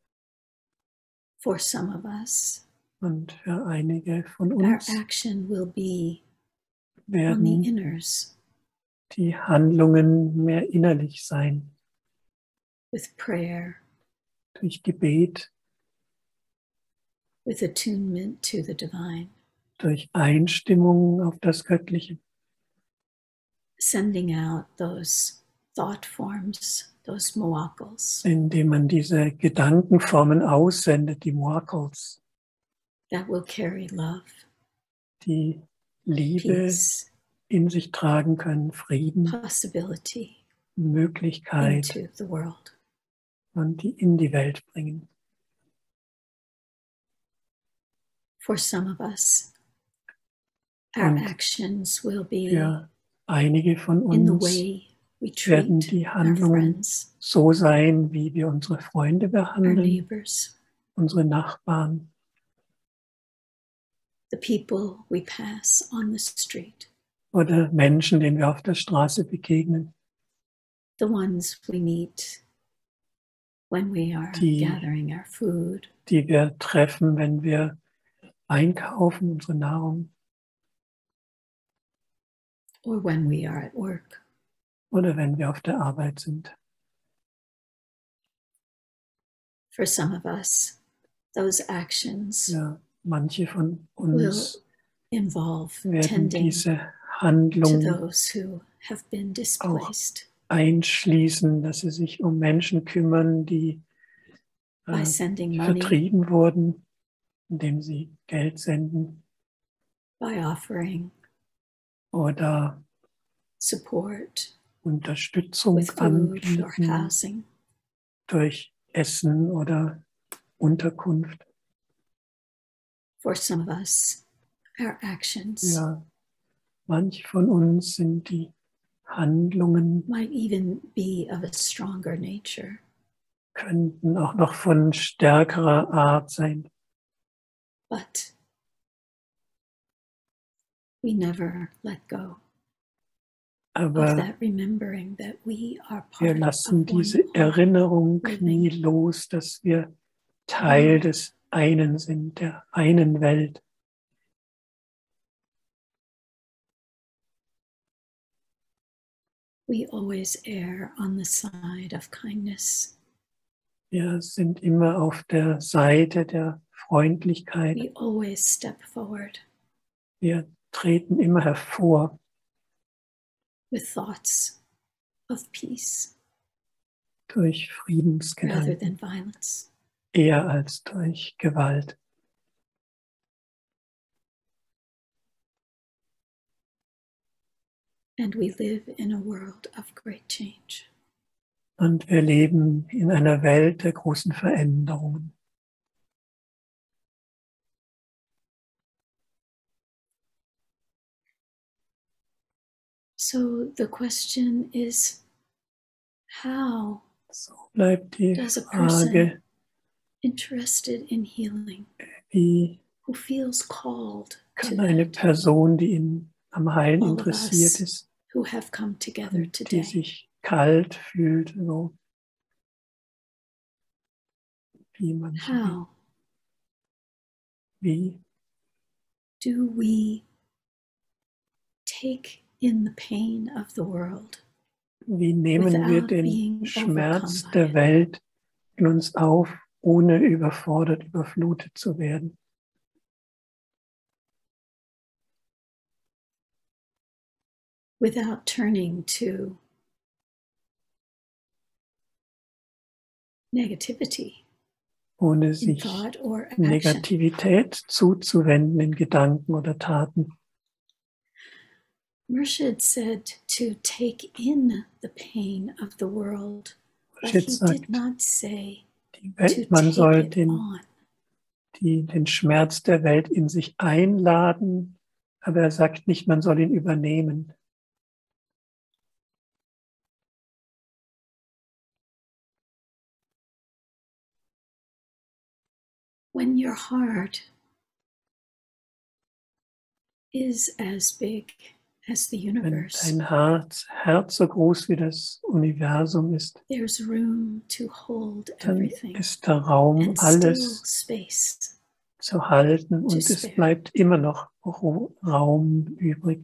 For some of us, Und für einige von our uns action will be on the werden inners, die Handlungen mehr innerlich sein, with prayer, durch Gebet, with attunement to the divine, durch Einstimmung auf das Göttliche, sending out those thought forms, those moakals, indem man diese Gedankenformen aussendet, die Moakals, that will carry love, die Liebe peace, in sich tragen können, Frieden, possibility Möglichkeit into the world. und die in die Welt bringen. For some of us, our Und actions will be für einige von in the uns way we werden treat die our Handlungen friends, so sein, wie wir unsere Freunde our behandeln, neighbors, unsere Nachbarn, the people we pass on the street, oder Menschen, denen wir auf der Straße begegnen, the ones we meet when we are Die- gathering our food, die wir treffen, wenn wir einkaufen, unsere Nahrung, or when we are at work. oder wenn wir auf der Arbeit sind. For some of us, those actions Ja, manche von will uns involve werden tending diese to Handlung those who have been displaced einschließen, dass sie sich um Menschen kümmern, die by sending money, vertrieben wurden, indem sie Geld senden by offering oder support, Unterstützung with food or anbieten housing. durch Essen oder Unterkunft. For some of us, our actions Ja, manche von uns sind die Handlungen, might even be of a stronger nature. könnten auch noch von stärkerer Art sein. But we never let go of Aber that remembering that we are wir part lassen of diese one whole. Erinnerung living. nie los, dass wir Teil des einen sind, der einen Welt. We always err on the side of kindness. Wir sind immer auf der Seite der Freundlichkeit. We always step forward Wir treten immer hervor with thoughts of peace durch rather Friedensgedanken, than violence. eher als durch Gewalt. And we live in a world of great change. Und wir leben in einer Welt der großen Veränderungen. So the question is, how So bleibt die does a Frage, person interested in healing, wie who feels called to kann eine that, Person, die am Heilen all of interessiert us ist, who have come together die today, sich kalt fühlt, so wie man so how wie do we take in the pain of the world Wie nehmen wir without den being Schmerz overcome by der it? Welt in uns auf, ohne überfordert, überflutet zu werden? Without turning to negativity Ohne in sich thought or action. Negativität zuzuwenden in Gedanken oder Taten. Murshid said to take in the pain of the world, but Murshid he sagt, did not say die to Welt, man soll take it on. den Schmerz der Welt in sich einladen, aber er sagt nicht, man soll ihn übernehmen. When your heart is as big as the Wenn universe, dein Herz so groß wie das Universum ist, there's room to hold dann everything ist der Raum, and still alles space. zu halten und es spare. bleibt immer noch Raum übrig.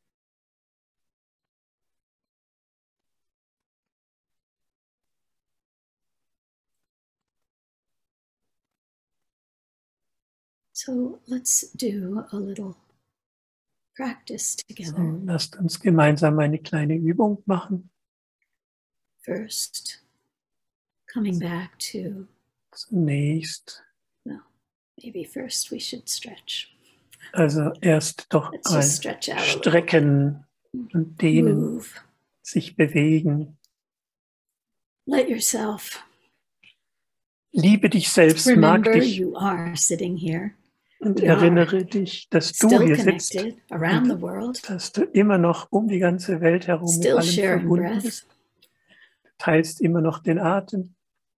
So let's do a little practice So, together. lasst uns gemeinsam eine kleine Übung machen. First, coming back to, Zunächst, maybe first we should stretch. also erst doch Let's mal just stretch out a little strecken und dehnen, Move. sich bewegen. Let yourself Liebe dich selbst, mag remember dich you are sitting here, und we are erinnere dich, dass du still hier sitzt, connected around the world, dass du immer noch um die ganze Welt herum mit still allem sharing verbunden breath. bist. Du teilst immer noch den Atem.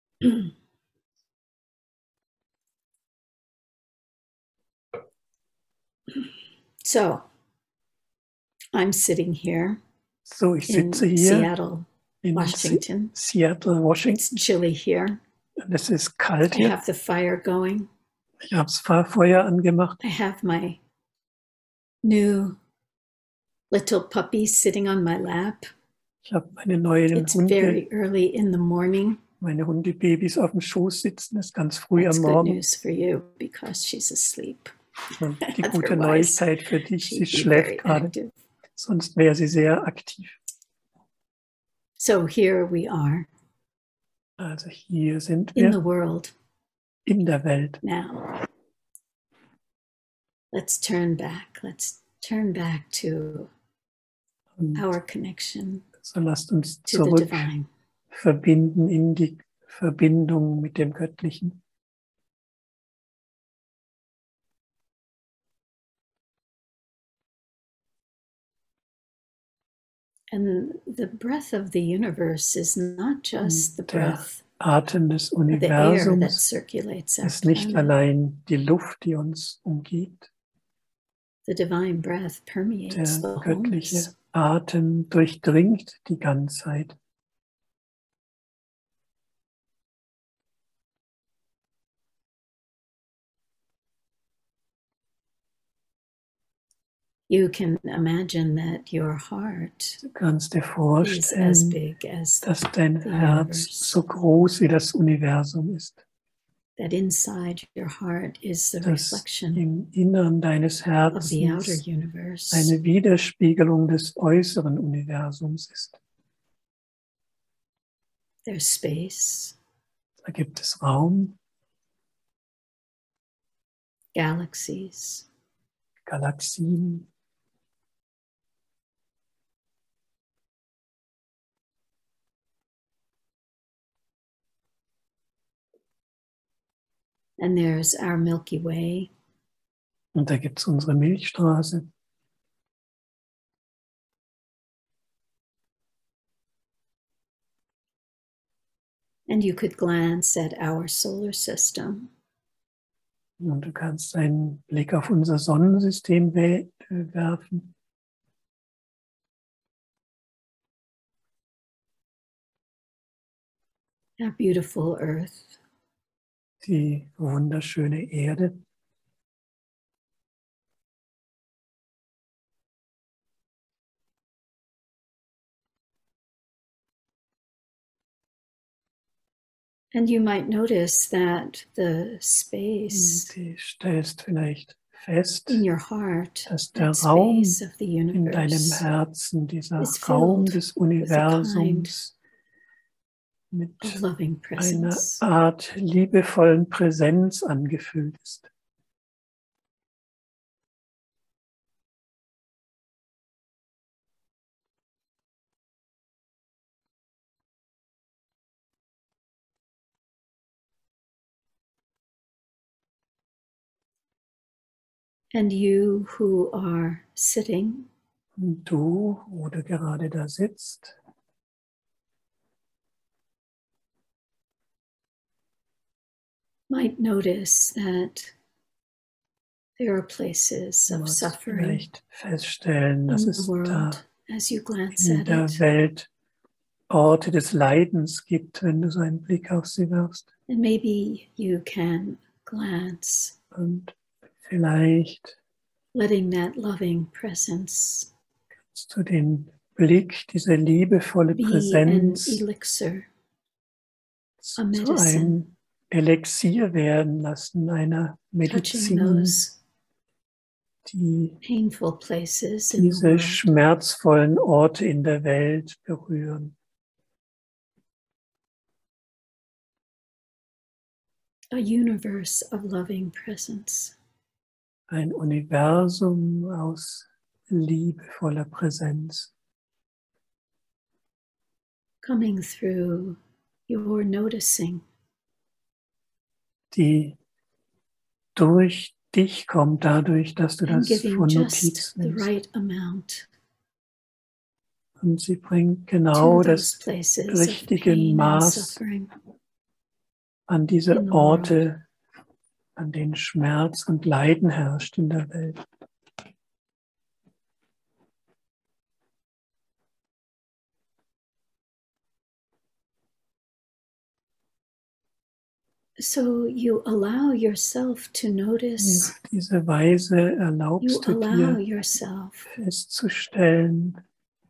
So, I'm sitting here So, ich in sitze hier Seattle, in Washington. Seattle, It's Washington. chilly here. Und es ist kalt I hier. have the fire going. Ich habe das Feuer angemacht. I have my new little puppy sitting on my lap. Ich habe meine neuen It's very early in the morning. meine Hundebabys auf dem Schoß sitzen. Es ist ganz früh That's am good Morgen. news for you because she's asleep. Und die gute Otherwise, Neuigkeit für dich, sie she'd be schläft very gerade. active. Sonst wäre sie sehr aktiv. So here we are Also hier sind in wir the world in der Welt. now. Let's turn back. Let's turn back to Und our connection So lasst uns to the zurück divine. verbinden in die Verbindung mit dem Göttlichen. And the breath of the universe is not just the Der breath Atem des of the air that Universums circulates our ist nicht planet. allein die Luft, die uns umgibt. The divine breath permeates Der the göttliche wholeness. Atem durchdringt die Ganzheit. You can imagine that your heart Du kannst dir is as vorstellen, big as dass dein the Herz universe. so groß wie das Universum ist. That inside your heart is the Dass reflection im Innern deines of the outer Herzens universe. eine Widerspiegelung des äußeren Universums ist. There's space, Da gibt es Raum, galaxies, Galaxien, and there's our Milky Way. und da gibt es unsere Milchstraße. And you could glance at our solar system. Und du kannst einen Blick auf unser Sonnensystem werfen. Our beautiful Earth. Die wunderschöne Erde. And you might notice that the space Du stellst vielleicht fest, in your heart, dass der that Raum space of the in deinem universe, Herzen, dieser is Raum filled des with a Universums mit of loving einer presence. Art liebevollen Präsenz angefüllt ist. And you who are sitting, Und du, wo du gerade da sitzt, might notice that there are places of magst suffering vielleicht feststellen, in dass the es da world as you glance in at der it. Welt Orte des Leidens gibt, wenn du so einen Blick auf sie wirfst. And maybe you can glance, Und vielleicht letting that loving presence kannst du den Blick, diese liebevolle be an Präsenz elixir, a zu medicine, einem Elixier werden lassen, einer touching Medizin, those die painful places in the diese world. schmerzvollen Orte in der Welt berühren. A universe of loving presence. Ein Universum aus liebevoller Präsenz, Coming through your noticing, die durch dich kommt, dadurch, dass du and das giving von just Notiz the nimmst. right amount Und sie bringt to genau those das places of richtige pain and Maß suffering an in diese the Orte, an denen Schmerz und Leiden herrscht in der Welt. So you allow yourself to notice, Auf diese Weise you erlaubst du allow dir yourself festzustellen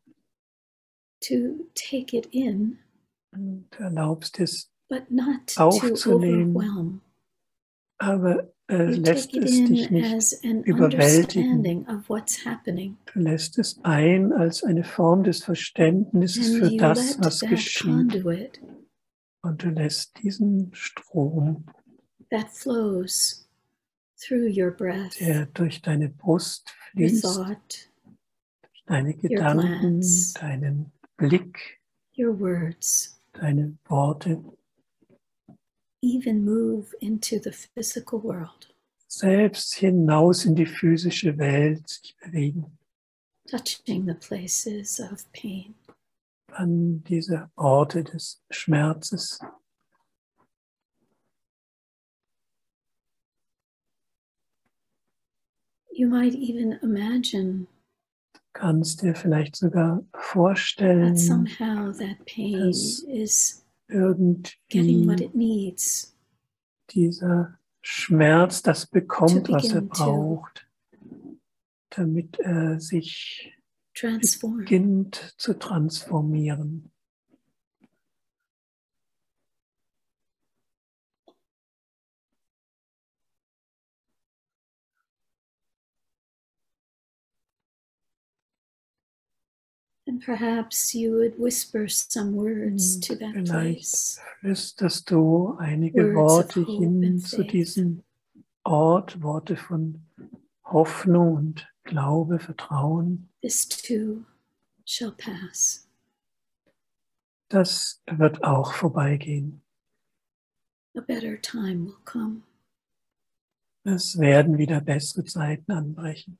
to take it in, und erlaubst es but not to aufzunehmen, overwhelm. aber You lässt take it es dich in nicht as an überwältigen. understanding of what's happening. Du lässt es ein als eine Form des Verständnisses And für you das, let was that geschieht. conduit Und du lässt diesen Strom, that flows through your breath, der durch deine Brust your fließt, thought, deine Gedanken, glance, deinen Blick, your words, deine Worte, even move into the physical world, selbst hinaus in die physische Welt sich bewegen, touching the places of pain. an diese Orte des Schmerzes. You might even imagine Kannst dir vielleicht sogar that vorstellen, somehow that pain dass is getting what irgendwie it needs dieser Schmerz das bekommt, to was er begin to braucht, damit er sich transform. beginnt zu transformieren. And perhaps you would whisper some words to that Vielleicht place, flüsterst du einige words of Worte hope hin and zu faith. diesem Ort, Worte von Hoffnung und Glaube, Vertrauen. This too shall pass. Das wird auch vorbeigehen. A better time will come. Es werden wieder bessere Zeiten anbrechen.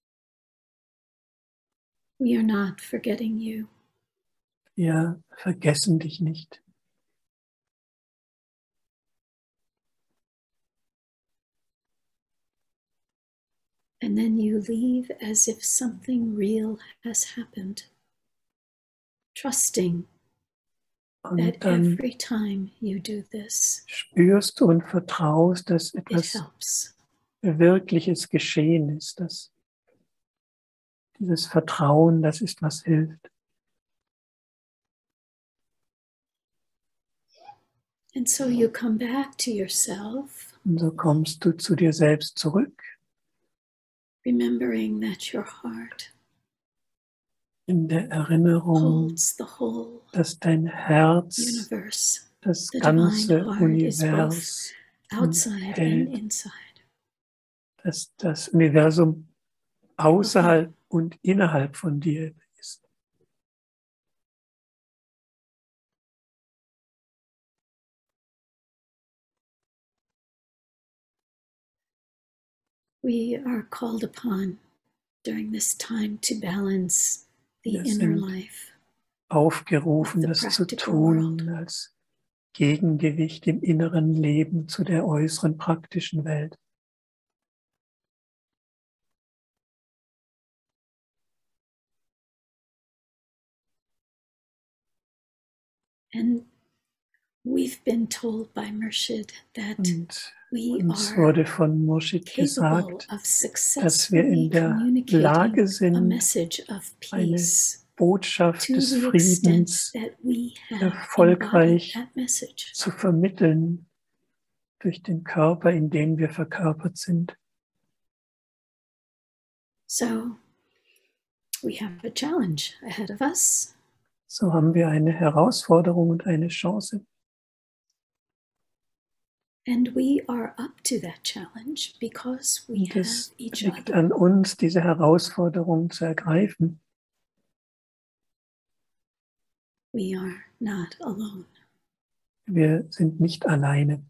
We are not forgetting you. Wir vergessen dich nicht. And then you leave as if something real has happened, trusting that Und dann every time you do this, spürst du und vertraust, dass it etwas helps. Wirkliches geschehen ist, dass dieses Vertrauen, das ist, was hilft. And so you come back to yourself, Und so kommst du zu dir selbst zurück, remembering that your heart in der Erinnerung, holds the whole dass dein Herz universe. das The divine ganze heart is both Universum outside and hält, inside. dass das Universum außerhalb und innerhalb von dir ist. We are called upon during this time to balance the Wir inner sind life aufgerufen, the das zu practical tun als Gegengewicht im inneren Leben zu der äußeren praktischen Welt. and we've been told by Murshid that Und we uns are wurde von Murshid capable gesagt, of dass wir successfully in der communicating Lage a sind, message of eine peace Botschaft to des the extent Friedens that we have embodied erfolgreich that message. zu vermitteln durch den Körper, in dem wir verkörpert sind. So we have a challenge ahead of us. So haben wir eine Herausforderung und eine Chance. And we are up to that challenge because we Und es have each liegt other. an uns, diese Herausforderung zu ergreifen. We are not alone. Wir sind nicht alleine.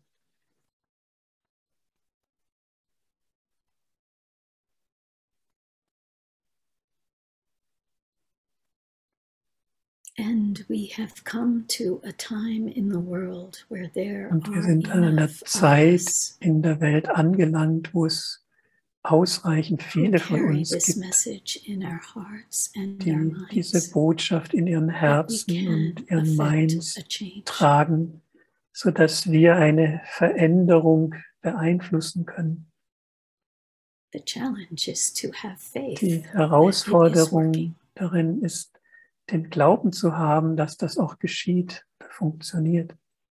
And we have come to a time in the world where there Und wir are sind an einer enough of Zeit us in der Welt angelangt, wo es ausreichend who viele von carry uns this gibt, message in our hearts and our die diese minds, Botschaft in ihren that we Herzen und can ihren affect Minds a change. tragen, sodass wir eine Veränderung beeinflussen können. The challenge is to have faith Die that it is Herausforderung working. darin ist, den Glauben zu haben, dass das auch geschieht, funktioniert.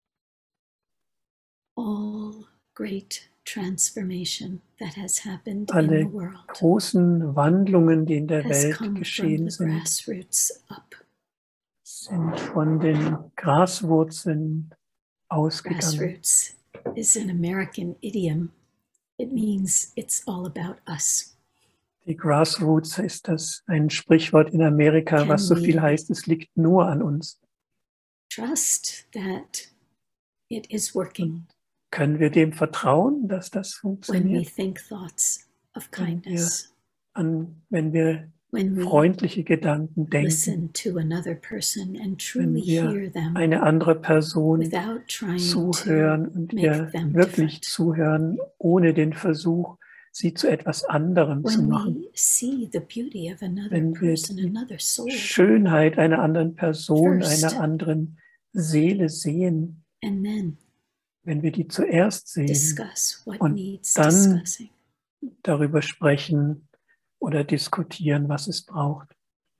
All great transformation that has happened in Alle the world großen Wandlungen, die in der has Welt come from geschehen the sind, grassroots up. sind von den Graswurzeln ausgegangen. Grassroots is an American idiom. It means it's all about us. Die Grassroots ist das ein Sprichwort in Amerika, was so viel heißt, es liegt nur an uns. Trust that it is working. Können wir dem vertrauen, dass das When we funktioniert? think thoughts of kindness, Wenn wir when we freundliche Gedanken denken, listen to another person and wenn truly wir hear them eine andere Person without trying zuhören to und make wir them wirklich different. zuhören, ohne den Versuch, sie zu etwas anderem zu When machen. we see the beauty of another Wenn wir person, die another soul, Schönheit einer anderen Person, First. einer anderen Seele sehen, and then wenn wir die zuerst sehen discuss what und needs dann discussing. darüber sprechen oder diskutieren, was es braucht.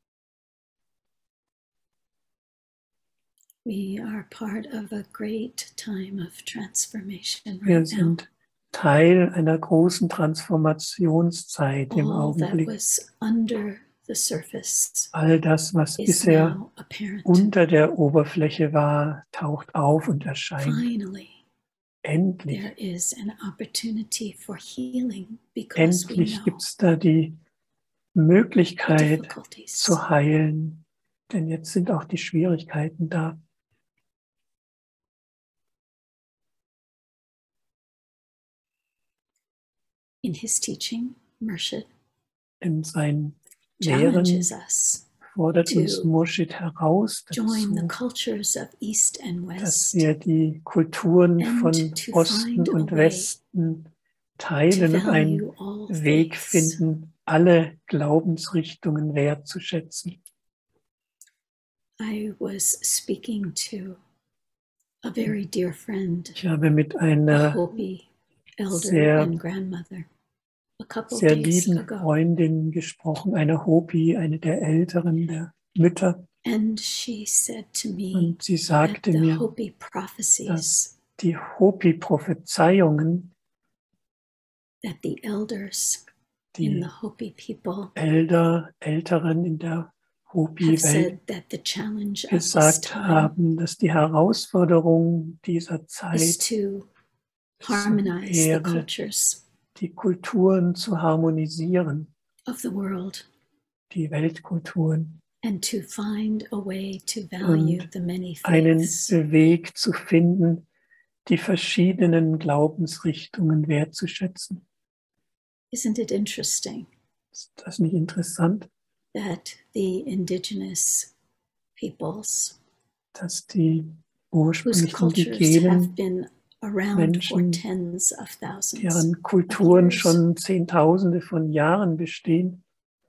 We are part of a great time of transformation Wir right now. sind Teil einer großen Transformationszeit im All that Augenblick. was under the surface All das, was is bisher now apparent. unter der Oberfläche war, taucht auf und erscheint. Finally, Endlich, there is an opportunity for healing because we endlich know gibt es da die the Möglichkeit difficulties. zu heilen, denn jetzt sind auch die Schwierigkeiten da. In his teaching, Murshid In seinen Lehren challenges us fordert uns to Murshid heraus join the dazu, cultures of East and dass West wir die Kulturen and von to Osten find a und way Westen to teilen und einen value all Weg faiths. finden, alle Glaubensrichtungen wertzuschätzen. I was speaking to a very dear friend, Ich habe mit a einer Hopi elder sehr- and grandmother, a couple sehr days lieben ago. Freundin gesprochen, einer Hopi, eine der älteren der Mütter. And she said to me Und sie that sagte the mir, Hopi prophecies die Hopi-Prophezeiungen, that the elders in die the Hopi people Älteren in der have Hopi-Welt said that the challenge of this gesagt time haben, dass die Herausforderung dieser is Zeit to harmonize the wäre, cultures die Kulturen zu harmonisieren, of the world die Weltkulturen, and to find a way to value und the many einen faiths. Weg zu finden, die verschiedenen Glaubensrichtungen wertzuschätzen. Isn't it interesting Ist das nicht interessant, that the indigenous peoples dass die whose ursprünglichen cultures have Indigenen, been around for Menschen, tens of thousands deren Kulturen years, schon Zehntausende von Jahren bestehen,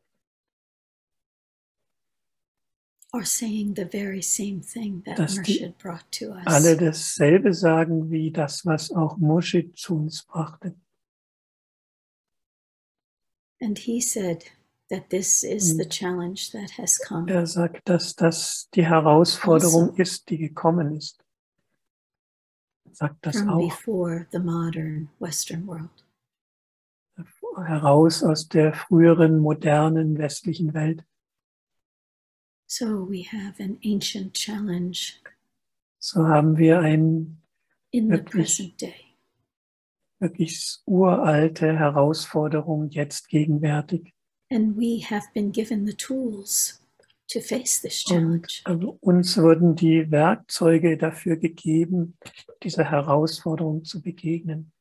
are saying the very same thing that dass die Murshid brought to us. alle dasselbe sagen wie das, was auch Murshid zu uns brachte. And he said that this is the challenge that has come Er sagt, dass das die Herausforderung Also. ist, die gekommen ist. Er sagt das from auch before the modern Western world. heraus aus der früheren, modernen, westlichen Welt. So we have an ancient challenge So haben wir eine in the Wirklich. present day. wirklich uralte Herausforderung jetzt gegenwärtig. And we have been given the tools to face this challenge. Und uns wurden die Werkzeuge dafür gegeben, dieser Herausforderung zu begegnen.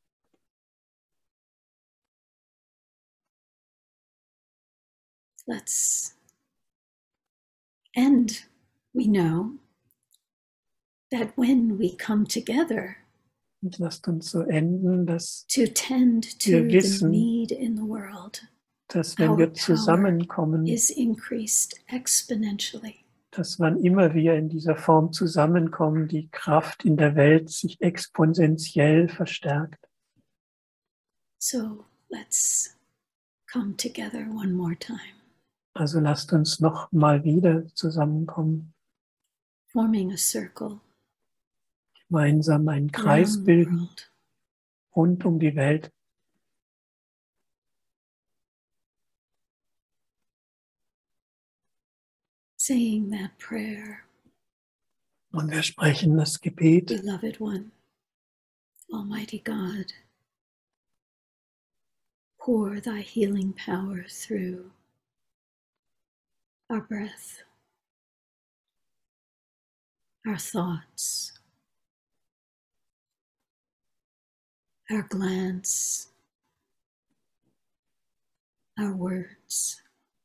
And we know that when we come together Und lasst uns so enden, dass to tend to Wir the wissen, need in the world wenn our wir power zusammenkommen, is increased exponentially. dass wann immer wir in dieser Form zusammenkommen, die Kraft in der Welt sich exponentiell verstärkt. So let's come together one more time, Also lasst uns noch mal wieder zusammenkommen, forming a circle gemeinsam einen Kreis around the bilden world. rund um die Welt. Saying that prayer, Und wir sprechen das Gebet. beloved one, Almighty God, Pour thy healing power through our breath, our thoughts, our glance, our words,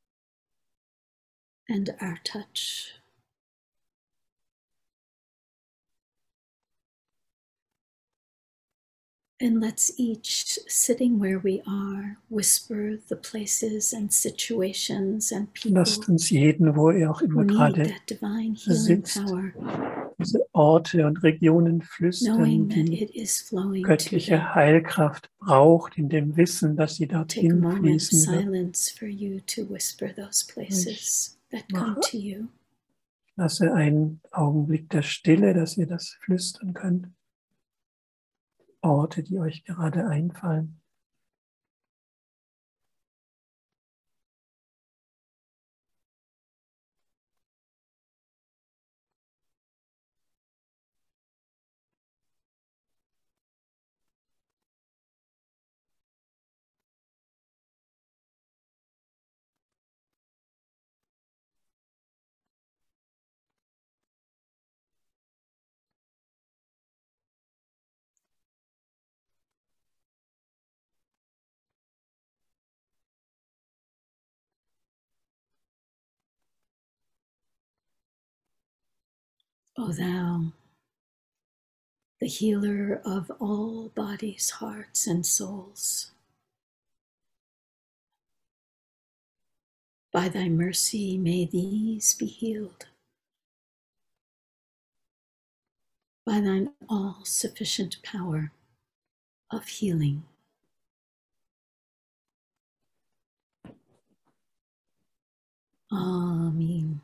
and our touch. And let's each, sitting where we are, whisper the places and situations and people Lasst uns jeden, wo er auch who immer need gerade that divine healing sitzt, power, diese Orte und Regionen knowing flüstern, that die it is flowing to them. göttliche Heilkraft braucht, in dem Wissen, dass sie Take a dorthin moment of fließen wird. silence for you to whisper those places that come to you. Lasse einen Augenblick der Stille, dass ihr das flüstern könnt. Orte, die euch gerade einfallen. O thou, the healer of all bodies, hearts, and souls, by thy mercy may these be healed. By thine all-sufficient power of healing. Amen.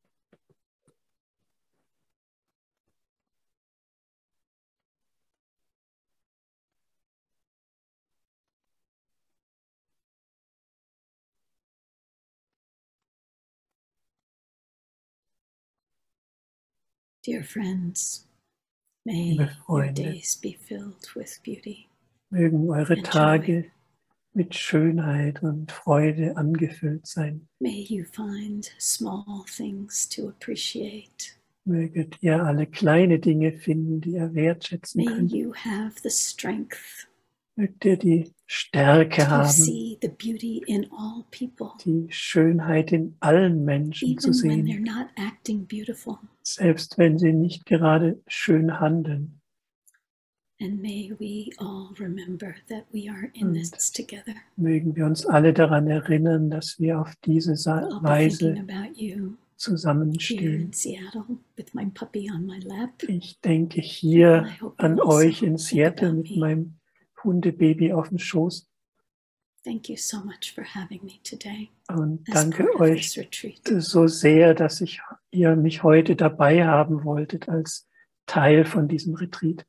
Dear friends, may Liebe your Freunde, days be filled with beauty. mögen eure and Tage mit Schönheit und Freude angefüllt sein. May you find small things to appreciate. Möget ihr alle kleine Dinge finden, die ihr wertschätzen May könnt. you have the strength Mögt ihr die Stärke to haben, see the beauty in all people, die Schönheit in allen Menschen zu even when they're sehen, not acting beautiful. selbst wenn sie nicht gerade schön handeln. And may we all remember that we are in this together. Mögen wir uns alle daran erinnern, dass wir auf diese I'll be Weise thinking about you here zusammenstehen. in Seattle with my puppy on my lap. Ich denke hier And I hope you an also euch in think Seattle about mit me. meinem Hundebaby auf dem Schoß. Thank you so much for having me today Und as danke part of euch this retreat. so sehr, dass ihr mich heute dabei haben wolltet als Teil von diesem Retreat.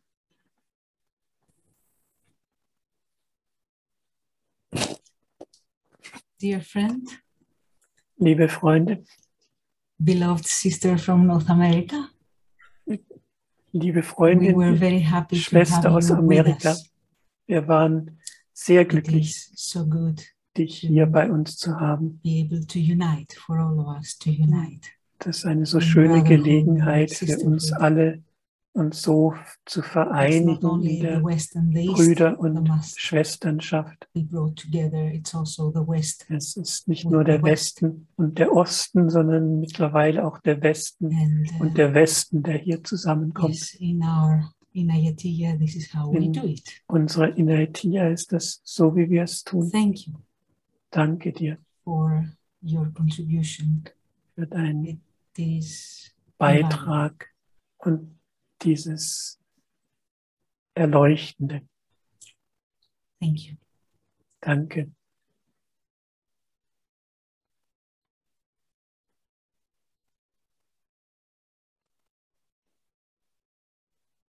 Dear friend, Liebe Freunde, beloved sister from North America, liebe we Freundin, were very happy to Schwester have aus you with Amerika, us. wir waren sehr It glücklich, is so good dich hier bei uns zu haben. to be able to unite, for all of us to unite. Das ist eine so In schöne brotherhood, Gelegenheit in für uns sisterhood. alle, uns so zu It's not vereinigen only in the der West and the East Brüder- that und must Schwesternschaft. be brought together, it's also the West Es ist nicht with nur the der West. Westen und der Osten, sondern mittlerweile auch der Westen And und der Westen, der hier zusammenkommt. yes, in Ayatollah, this is how we In do it. unserer Inaitia ist das so, wie wir es tun. Thank you Danke dir for your contribution. für deinen It is invaluable. Beitrag und dieses Erleuchtende. Thank you. Danke.